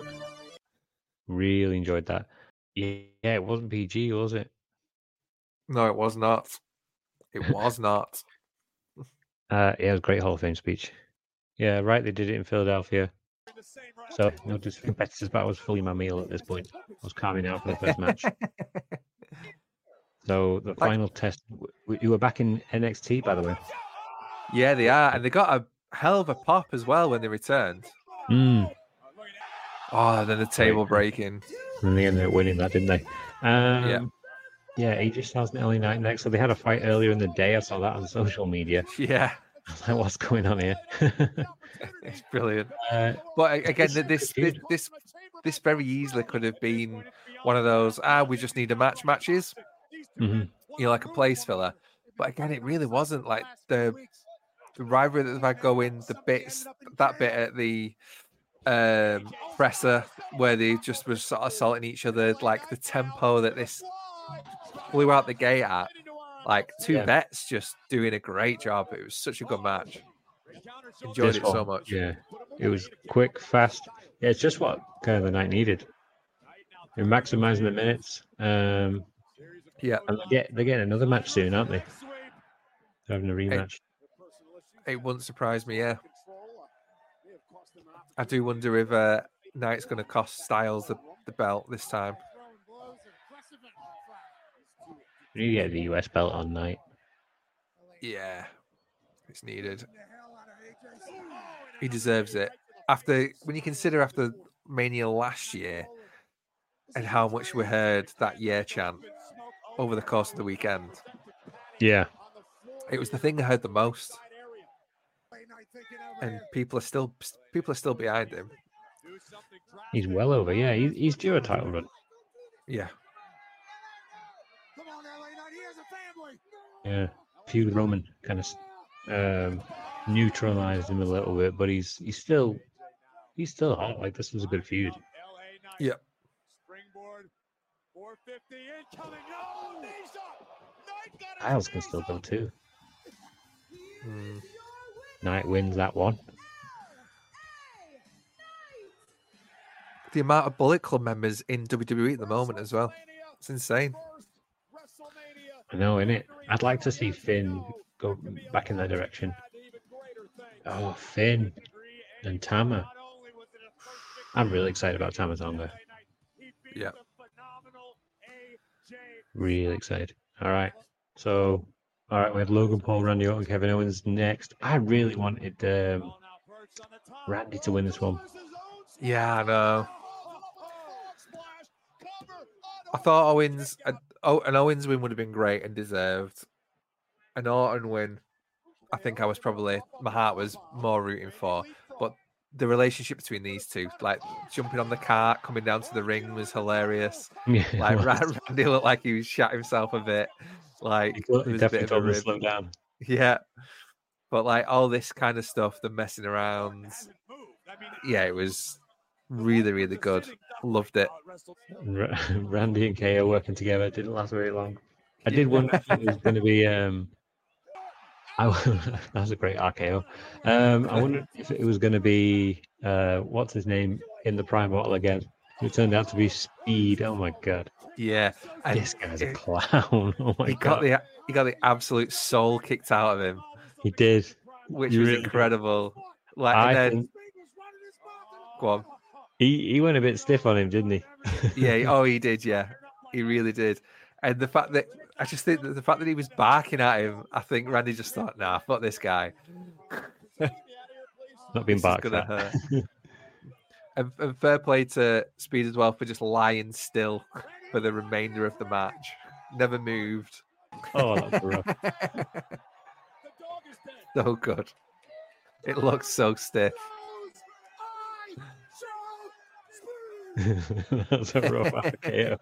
Yeah, it wasn't PG, was it? No, it was not. It was not. Yeah, it was a great Hall of Fame speech. Yeah, right. They did it in Philadelphia. So, just competitors, but I was fully my meal at this point. I was calming out for the first match. So the final test. You were back in NXT, by the way. Yeah, they are, and they got a hell of a pop as well when they returned. Oh, then the table breaking. And they ended up winning that, didn't they? Yeah, AJ Styles and LA Knight next. So they had a fight earlier in the day. I saw that on social media. Yeah. I was like, what's going on here? It's brilliant. But again, this very easily could have been one of those, we just need a matches. Mm-hmm. Like a place filler. But again, it really wasn't. Like the rivalry that they've had going, that bit at the presser where they just were sort of assaulting each other, like the tempo that this flew out the gate at, like two vets just doing a great job. It was such a good match. Enjoyed it so much. Yeah, it was quick, fast. Yeah, it's just what kind of the night needed. They're maximizing the minutes. Yeah, and they're getting another match soon, aren't they? They're having a rematch. It wouldn't surprise me. Yeah, I do wonder if Knight's going to cost Styles the belt this time. You get the US belt on Knight. Yeah, it's needed. He deserves it. When you consider after Mania last year and how much we heard that year chant over the course of the weekend. Yeah. It was the thing I heard the most. And people are still behind him. He's well over, yeah. He's due a title run. Yeah. Yeah. Feud Roman kind of neutralized him a little bit, but he's still hot. Like, this was a good feud. Yeah. Styles can still go too. Knight wins that one. The amount of Bullet Club members in WWE at the moment as well. It's insane. I know, innit? I'd like to see Finn go back in that direction. Oh, Finn and Tama. I'm really excited about Tama Tonga. Yeah. Really excited. All right. So, we have Logan Paul, Randy Orton, Kevin Owens next. I really wanted Randy to win this one. Yeah, I know. I thought an Owens win would have been great and deserved. an Orton win, I think I was probably, my heart was more rooting for. But the relationship between these two, like jumping on the cart, coming down to the ring was hilarious. Yeah, Like it was. Randy looked like he was shat himself a bit. Like He there was a bit definitely of a told him to rib. slow down. Yeah. But like all this kind of stuff, the messing around. Yeah, it was really, really good. Loved it. Randy and KO working together didn't last very long. I did wonder if it was going to be. That's a great RKO. I wondered if it was going to be what's his name in the Prime Bottle again. It turned out to be Speed. Oh my god! Yeah, and This guy's a clown. Oh my god! He got the absolute soul kicked out of him. He did, which was really incredible. Like, I and then think go on. He went a bit stiff on him, didn't he? Yeah. Oh, he did. Yeah, he really did. And the fact that I just think that the fact that he was barking at him, I think Randy just thought, "Nah, fuck this guy." Not being barked at. Hurt. And fair play to Speed as well for just lying still for the remainder of the match. Never moved. Oh, that's rough. So good. It looks so stiff. That's a rough RKO.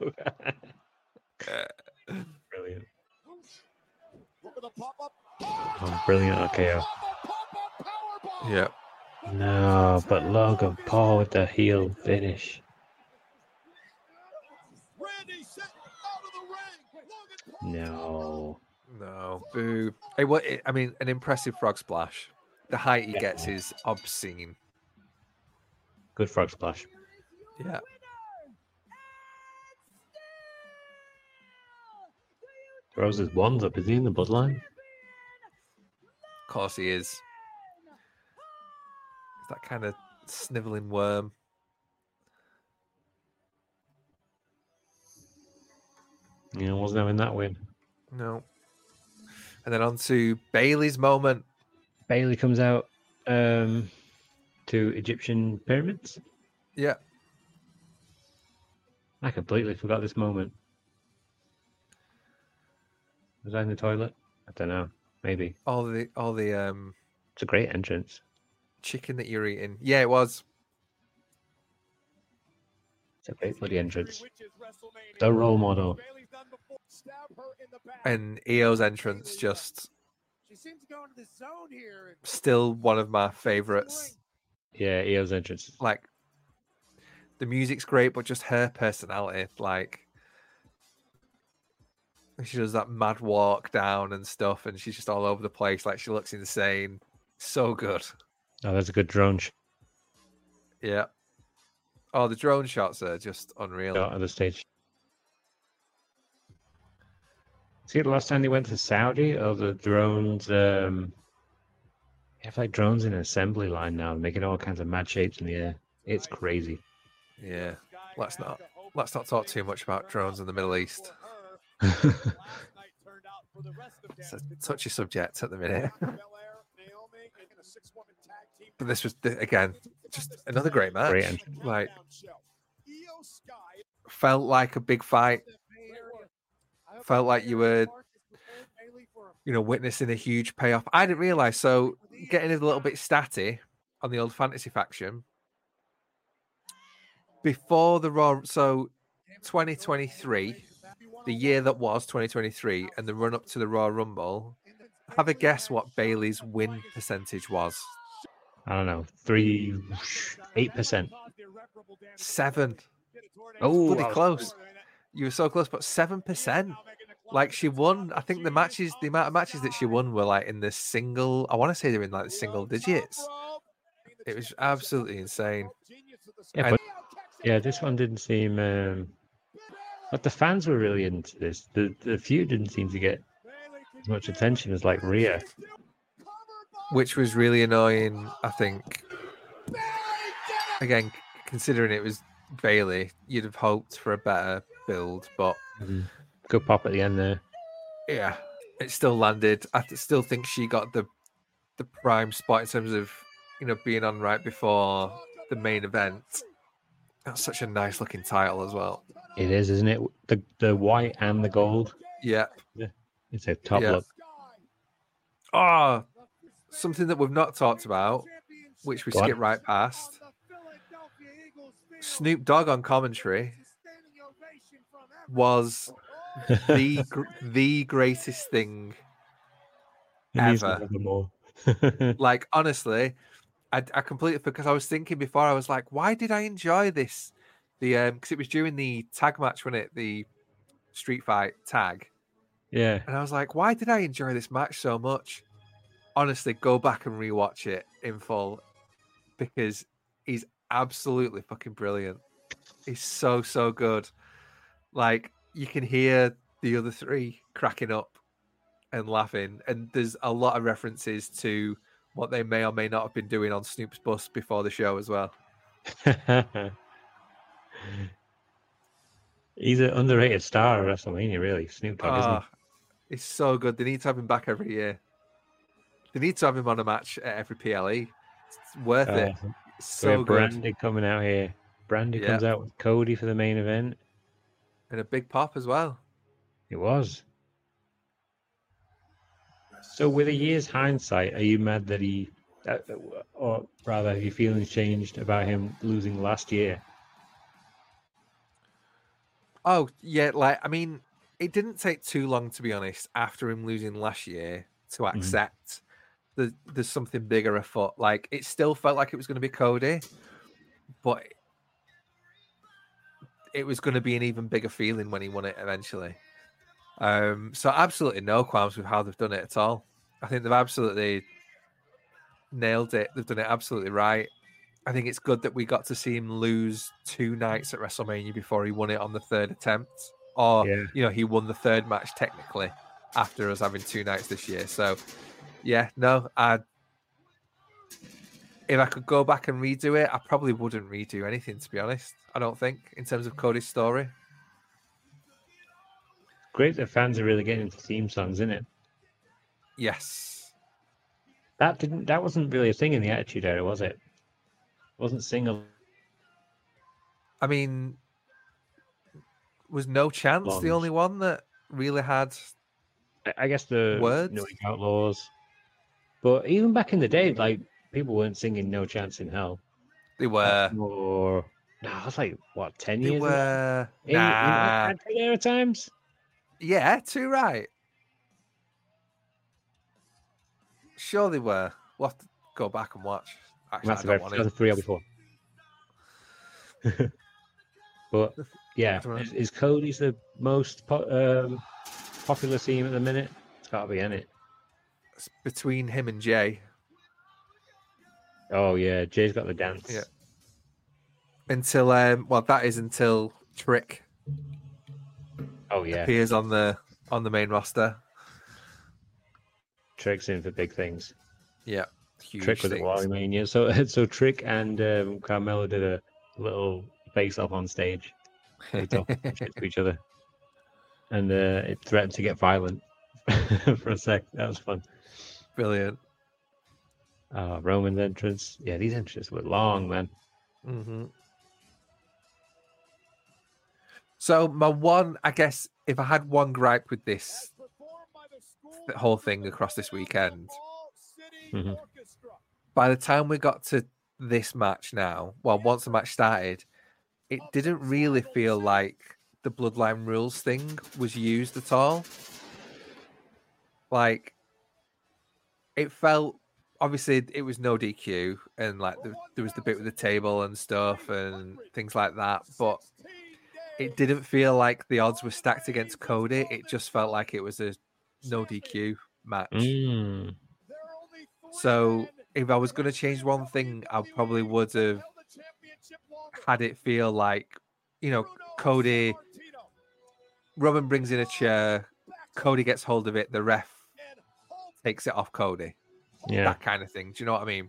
Brilliant. Oh, brilliant RKO. Yeah. No, but Logan Paul with the heel finish. No. Boo. I mean, an impressive frog splash. The height he gets is obscene. Good frog splash. Yeah. Throws his wands up. Is he in the bloodline? Of course he is. He's that kind of sniveling worm. Yeah, wasn't having that win. No. And then on to Bayley's moment. Bayley comes out to Egyptian pyramids. Yeah. I completely forgot this moment. Was I in the toilet? I don't know. Maybe. All the It's a great entrance. Chicken that you're eating. Yeah, it was. It's a great bloody entrance. The role model. And Io's entrance just still one of my favorites. Yeah, Io's entrance. Like the music's great, but just her personality, like she does that mad walk down and stuff, and she's just all over the place. Like she looks insane. So good. Oh, that's a good drone shot. Yeah. Oh, the drone shots are just unreal. Out of the stage. See, the last time they went to Saudi, the drones, they have like drones in an assembly line now, making all kinds of mad shapes in the air. It's crazy. Yeah. Let's not talk too much about drones in the Middle East. It's a touchy subject at the minute. But this was again just another great match. Great like felt like a big fight. Felt like you were, witnessing a huge payoff. I didn't realize. So getting a little bit statty on the old fantasy faction before the Raw. So 2023, the year that was 2023, and the run up to the Raw Rumble. Have a guess what Bayley's win percentage was. I don't know, 8%. 7. Oh, bloody close. You were so close, but 7%. Like she won. I think the amount of matches that she won were like in the single. I want to say they're in like the single digits. It was absolutely insane. Yeah, but this one didn't seem. But the fans were really into this. The feud didn't seem to get as much attention as like Rhea, which was really annoying. I think. Again, considering it was Bayley, you'd have hoped for a better build, but good pop at the end there. Yeah, it still landed. I still think she got the prime spot in terms of being on right before the main event. That's such a nice looking title as well. It is, isn't it? The white and the gold. Yeah. It's a top look. Oh, something that we've not talked about, which we skip right past. Snoop Dogg on commentary was the greatest thing ever. Like, honestly, I completely, because I was thinking before, I was like, why did I enjoy this? Because it was during the tag match, wasn't it? The street fight tag. Yeah. And I was like, why did I enjoy this match so much? Honestly, go back and rewatch it in full because he's absolutely fucking brilliant. He's so good. Like, you can hear the other three cracking up and laughing, and there's a lot of references to what they may or may not have been doing on Snoop's bus before the show as well. He's an underrated star of WrestleMania, really. Snoop Dogg, isn't he? He's so good. They need to have him back every year. They need to have him on a match at every PLE. It's worth it. It's so good. Brandy coming out here. Brandy comes out with Cody for the main event. And a big pop as well. It was. So with a year's hindsight, are you mad that he, or rather, have your feelings changed about him losing last year? Oh, yeah. Like, I mean, it didn't take too long, to be honest, after him losing last year to accept that there's something bigger afoot. Like, it still felt like it was going to be Cody, but it was going to be an even bigger feeling when he won it eventually. So absolutely no qualms with how they've done it at all. I think they've absolutely nailed it. They've done it absolutely right. I think it's good that we got to see him lose 2 nights at WrestleMania before he won it on the 3rd attempt. Or, he won the 3rd match technically after us having 2 nights this year. So, if I could go back and redo it, I probably wouldn't redo anything, to be honest. I don't think, in terms of Cody's story. Great that fans are really getting into theme songs, isn't it? Yes. That wasn't really a thing in the Attitude Era, was it? It wasn't single. I mean, was No Chance the only one that really had? I guess the words? New Age Outlaws. But even back in the day, like, people weren't singing No Chance in Hell. They were. Or no, it's like what, 10 years? They were. In Attitude Era times. Yeah, too right. Sure they were. We'll have to go back and watch. Actually, I don't want to. 3 or before. But yeah, is Cody's the most popular theme at the minute? It's got to be, isn't it? It's between him and Jay. Oh yeah, Jay's got the dance. Yeah. Until that is until Trick. Oh yeah, appears on the main roster. Trick's in for big things. Yeah, huge Trick was at WrestleMania. So Trick and Carmelo did a little face-off on stage. They talked shit to each other, and it threatened to get violent for a sec. That was fun. Brilliant. Roman's entrance. Yeah, these entrances were long, man. Mm-hmm. So my one, I guess, if I had one gripe with this the whole thing across this weekend, by the time we got to this match now, once the match started, it didn't really feel like the Bloodline Rules thing was used at all. Like, it felt, obviously it was no DQ, and like there was the bit with the table and stuff and things like that, but it didn't feel like the odds were stacked against Cody. It just felt like it was a no DQ match. So if I was going to change one thing, I probably would have had it feel like, Cody, Roman brings in a chair, Cody gets hold of it, the ref takes it off Cody. Yeah. That kind of thing. Do you know what I mean?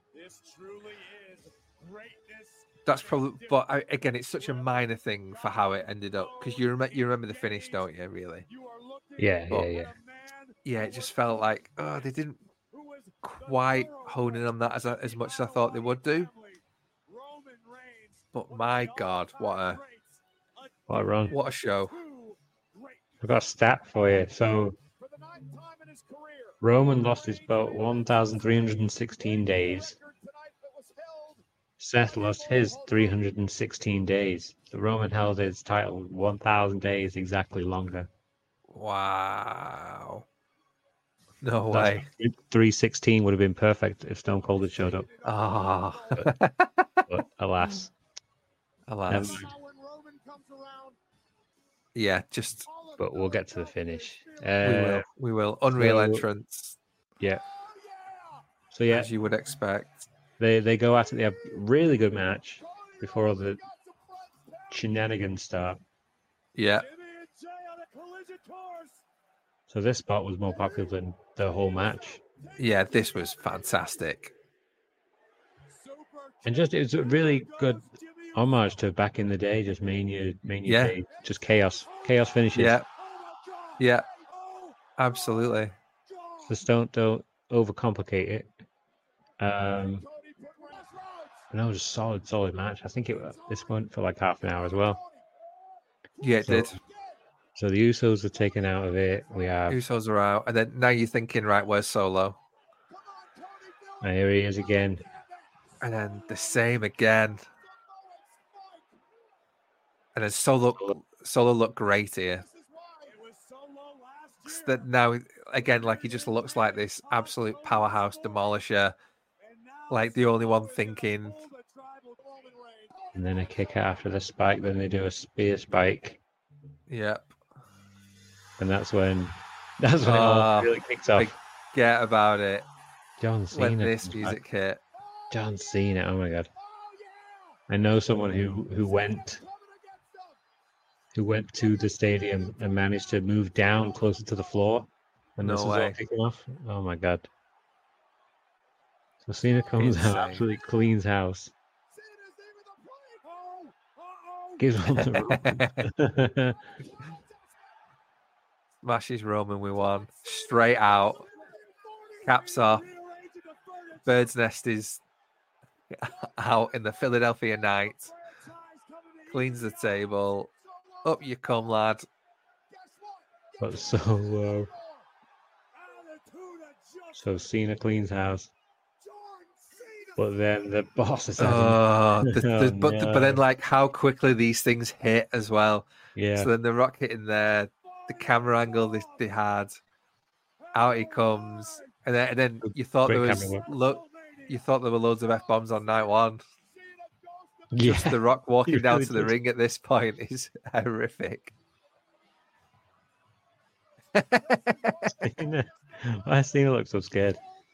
That's probably, but again, it's such a minor thing for how it ended up, because you remember the finish, don't you? Really? Yeah. Yeah, it just felt like they didn't quite hone in on that as much as I thought they would do. But my God, what a run! What a show! I've got a stat for you. So Roman lost his belt 1,316 days. Seth lost his 316 days. So Roman held his title 1,000 days exactly longer. Wow. No way. 316 would have been perfect if Stone Cold had showed up. Oh. But alas. Alas. Yeah, just. But we'll get to the finish. We will. Unreal entrance. Yeah. So yeah, as you would expect. They go at it. They have a really good match before all the shenanigans start. Yeah. So this spot was more popular than the whole match. Yeah, this was fantastic. And just it was a really good homage to back in the day, just Mania day, just chaos finishes. Yeah. Yeah. Absolutely. Just don't overcomplicate it. No, it was a solid match. I think this went for like half an hour as well. Yeah, it did. So the Usos are taken out of it. We have Usos are out, and then now you're thinking, right, where's Solo? And here he is again. And then the same again. And then Solo looked great here. That now again, like he just looks like this absolute powerhouse demolisher, like the only one thinking. And then a kick out after the spike. Then they do a spear spike. Yep. And that's when it all really kicks off. Forget about it. John Cena. When this music hit. John Cena. Oh my god. I know someone who went to the stadium and managed to move down closer to the floor when this was all kicking off. Oh my god. So Cena comes out, absolutely cleans house. Gives one the Smashes Roman with one. Straight out. Caps off. Bird's Nest is out in the Philadelphia night. Cleans the table. Up you come, lad. But so Cena cleans house. But then the boss is but then like how quickly these things hit as well. Yeah. So then the Rock hitting there, the camera angle they had, out he comes, and then you thought there were loads of F-bombs on night one. Yeah. Just the Rock walking down to the ring at this point is horrific. Why Cena looks so scared?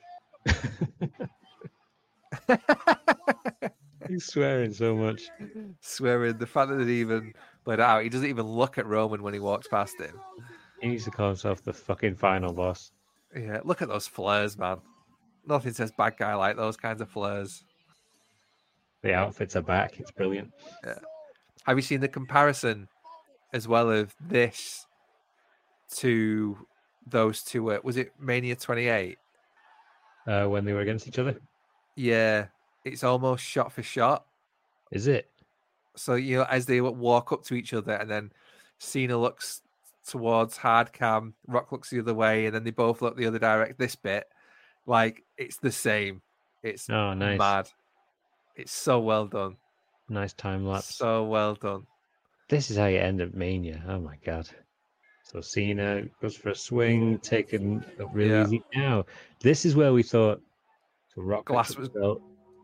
He's swearing so much. Swearing. The fact that they even played it out, he doesn't even look at Roman when he walks past him. He needs to call himself the fucking final boss. Yeah, look at those flares, man. Nothing says bad guy like those kinds of flares. The outfits are back. It's brilliant. Yeah. Have you seen the comparison as well of this to those two? Was it Mania 28? When they were against each other? Yeah. It's almost shot for shot. Is it? So, as they walk up to each other and then Cena looks towards hard cam, Rock looks the other way, and then they both look the other direction. This bit, like, it's the same. It's nice. Mad. It's so well done. Nice time lapse. So well done. This is how you end up Mania. Oh my god. So Cena goes for a swing, taken up really easy. Now, this is where we thought the Rock Glass was built.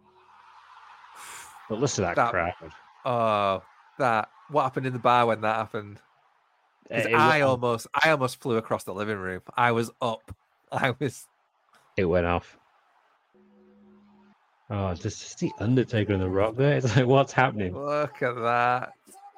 But listen to that crowd. Oh, what happened in the bar when that happened? I almost flew across the living room. I was up. It went off. Oh, just the Undertaker and the Rock there. It's like, what's happening? Look at that.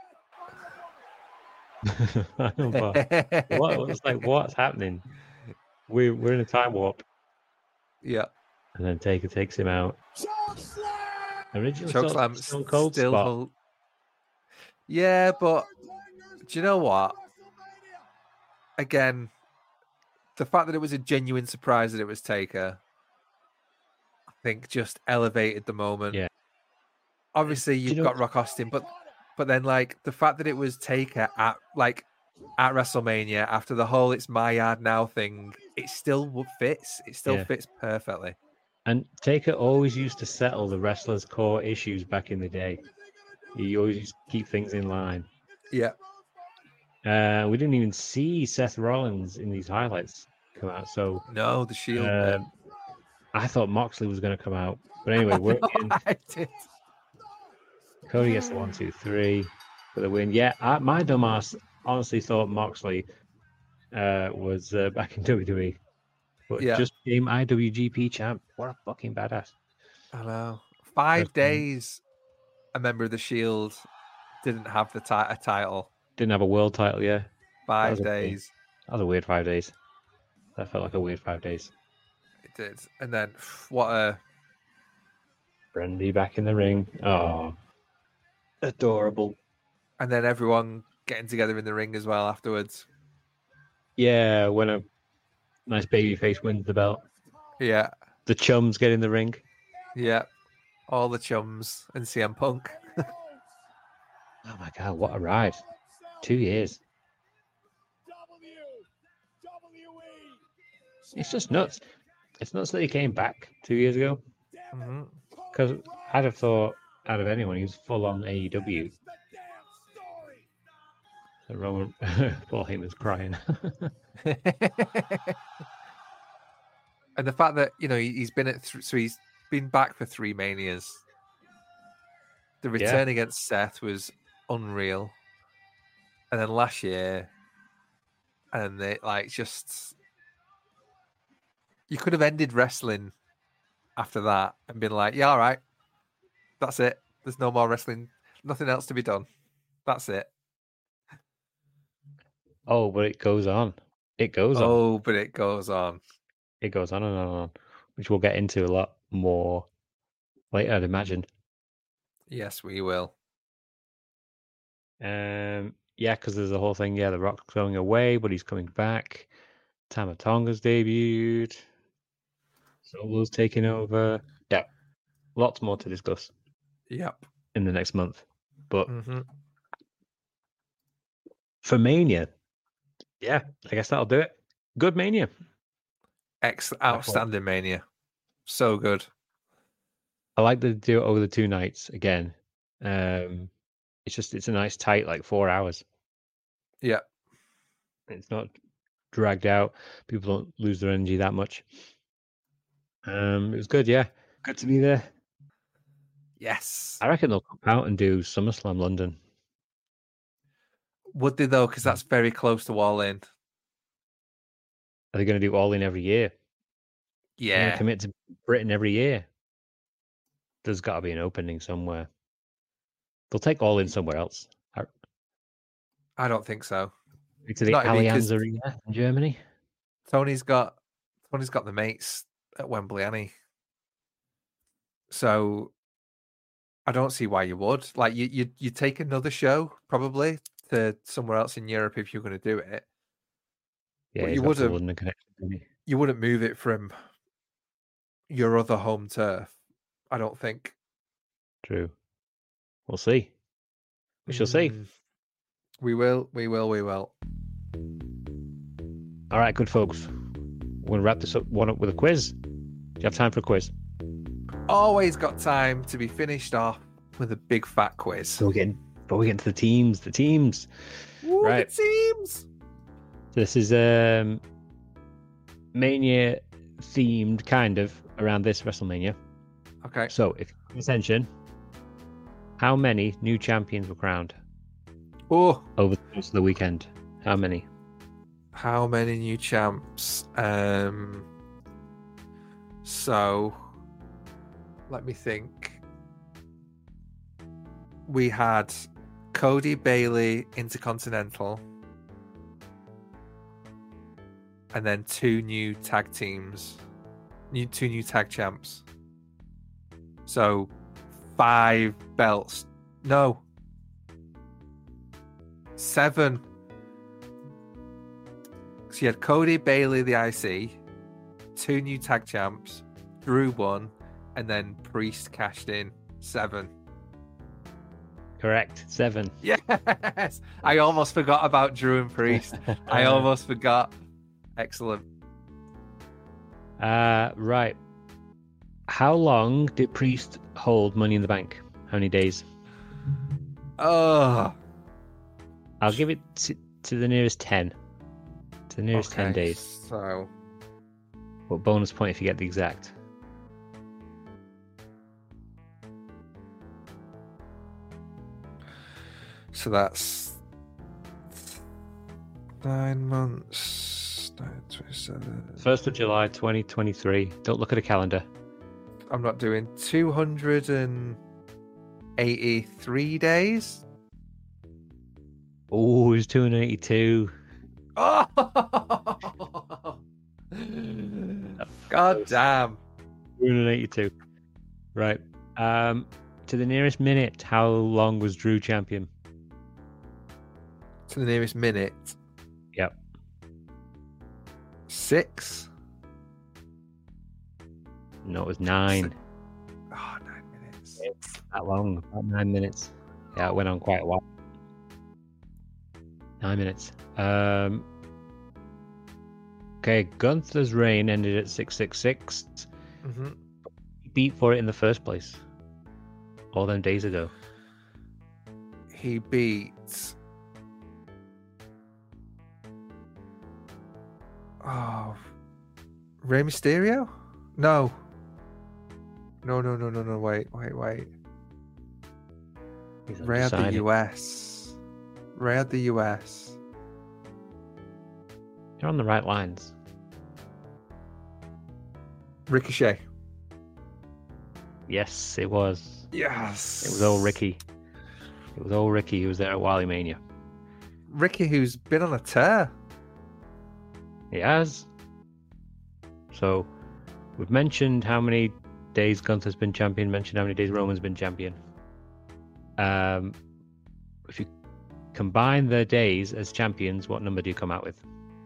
What's happening? We're in a time warp. Yeah. And then Taker takes him out. Originally Chokeslam Stone Cold spot. Yeah, but do you know what? Again, the fact that it was a genuine surprise that it was Taker, I think just elevated the moment. Yeah. Obviously, you've got Rock Austin, but then like the fact that it was Taker at WrestleMania after the whole "It's my yard now" thing, it still fits. It still fits perfectly. And Taker always used to settle the wrestlers' core issues back in the day. He always used to keep things in line. Yeah. We didn't even see Seth Rollins in these highlights come out. So no, the Shield bit. I thought Moxley was going to come out, but anyway, I did. Cody gets the 1, 2, 3 for the win. Yeah, my dumbass honestly thought Moxley was back in WWE, but just became IWGP champ. What a fucking badass! I know. 5 days, a member of the Shield didn't have the a title. Didn't have a world title, yeah. 5 days. That was a weird 5 days. That felt like a weird 5 days. It did. And then, what a... Brandy back in the ring. Oh, adorable. And then everyone getting together in the ring as well afterwards. Yeah, when a nice babyface wins the belt. Yeah. The chums get in the ring. Yeah. All the chums and CM Punk. Oh my God, what a ride. 2 years. It's just nuts. It's nuts that he came back 2 years ago. Because I'd have thought, out of anyone, he was full on AEW. So Roman, Paul Heyman's crying. And the fact that, he's been at so he's been back for 3 Manias. The return against Seth was unreal. And then last year, and they just you could have ended wrestling after that and been like, yeah, all right, that's it. There's no more wrestling, nothing else to be done. That's it. Oh, but it goes on. It goes on. Oh, but it goes on. It goes on and on and on, which we'll get into a lot more later, I'd imagine. Yes, we will. Yeah, because there's the whole thing. Yeah, The Rock's going away, but he's coming back. Tama Tonga's debuted. Solo's taking over. Yeah, lots more to discuss. Yep. In the next month, but for Mania, yeah, I guess that'll do it. Good Mania. Outstanding Mania. So good. I like to do it over the 2 nights again. It's a nice tight 4 hours. Yeah. It's not dragged out. People don't lose their energy that much. It was good, yeah. Good to be there. Yes. I reckon they'll come out and do SummerSlam London. Would they though? Because that's very close to All In. Are they going to do All In every year? Yeah. They're going to commit to Britain every year. There's got to be an opening somewhere. They'll take All In somewhere else. I don't think so. To the Allianz Arena in Germany. Tony's got the mates at Wembley, hasn't he? So I don't see why you would. You take another show probably to somewhere else in Europe if you're going to do it. Yeah, you wouldn't. You wouldn't move it from your other home turf. I don't think. True. We'll see. We shall see. We will. All right, good folks. We're going to wrap this up with a quiz. Do you have time for a quiz? Always got time to be finished off with a big fat quiz. But we get into the teams. Ooh, right. The teams. This is Mania themed, kind of, around this WrestleMania. Okay. So, if you pay attention, how many new champions were crowned? Oh, over the course of the weekend. How many? How many new champs? So, let me think. We had Cody Bailey Intercontinental, and then 2 new tag teams, 2 new tag champs. So 5 belts. No. 7. So you had Cody Bailey, the IC, 2 new tag champs, Drew won, and then Priest cashed in. 7. Correct. 7. Yes. I almost forgot about Drew and Priest. I almost forgot. Excellent. Right. How long did Priest hold Money in the Bank? How many days? Oh. I'll give it to the nearest 10. To the nearest 10 days. So. What bonus point if you get the exact? So that's 9 months. 27. 1st of July 2023. Don't look at a calendar. I'm not doing 283 days. Oh, it's 282. Oh! God damn. 282. Right. To the nearest minute, how long was Drew champion? To the nearest minute. Yep. 6. No, it was 9. Oh, 9 minutes. It's that long. About 9 minutes. Yeah, it went on quite a while. 9 minutes. Okay, Gunther's reign ended at 666. Mm-hmm. He beat for it in the first place. All them days ago. He beat. Oh, Rey Mysterio? No. No. Wait. He's Rey had the undecided. US. Rey had the US. You're on the right lines. Ricochet. Yes, it was. Yes. It was old Ricky. It was old Ricky who was there at Wally Mania. Ricky, who's been on a tear. He has. So, we've mentioned how many days Gunther's been champion, mentioned how many days Roman's been champion. If you combine their days as champions, what number do you come out with?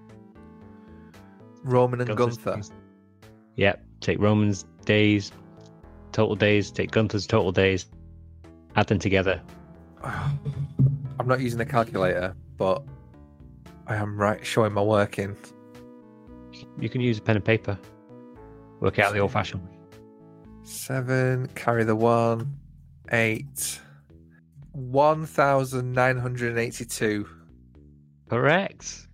Roman and Gunther's Gunther. days. Yep. Take Roman's days, total days, take Gunther's total days, add them together. I'm not using a calculator, but I am showing my working. You can use a pen and paper. Work out the old fashioned way. 7, carry the 1, 8, 1,982. Correct.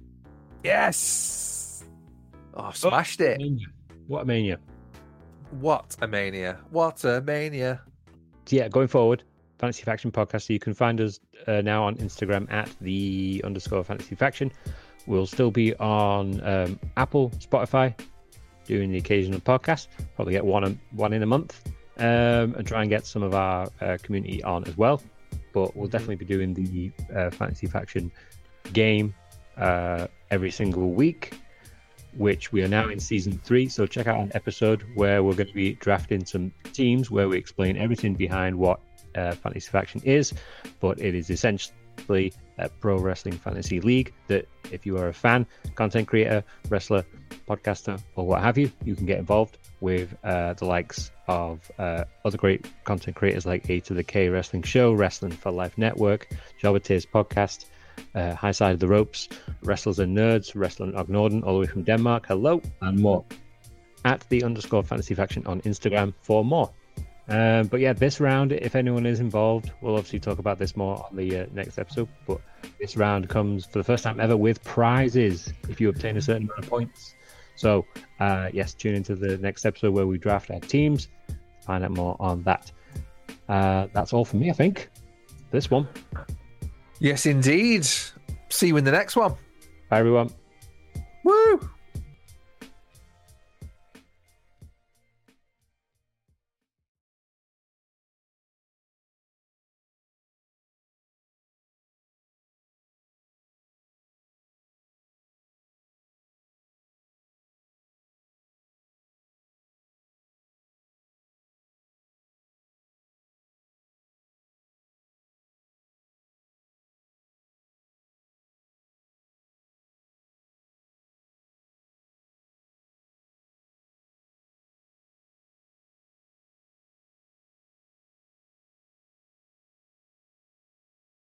Yes! Oh, I've smashed it. What a mania. What a mania. What a mania. Yeah, going forward, Fantasy Faction Podcast. So you can find us now on Instagram at @the_Fantasy Faction. We'll still be on Apple, Spotify, doing the occasional podcast. Probably get one in a month, and try and get some of our community on as well. But we'll definitely be doing the Fantasy Faction game every single week, which we are now in season 3. So check out an episode where we're going to be drafting some teams where we explain everything behind what Fantasy Faction is. But it is essentially a pro wrestling fantasy league that if you are a fan, content creator, wrestler, podcaster, or what have you, you can get involved with the likes of other great content creators like A to the K Wrestling Show, Wrestling for Life Network, Jobber Tears Podcast, High Side of the Ropes, Wrestlers and Nerds, Wrestling Og Norden, all the way from Denmark, hello, and more. At @the_Fantasy Faction on Instagram for more. But yeah, this round, if anyone is involved, we'll obviously talk about this more on the next episode. But this round comes for the first time ever with prizes if you obtain a certain amount of points. So yes, tune into the next episode where we draft our teams. Find out more on that. That's all from me, I think. This one. Yes, indeed. See you in the next one. Bye, everyone.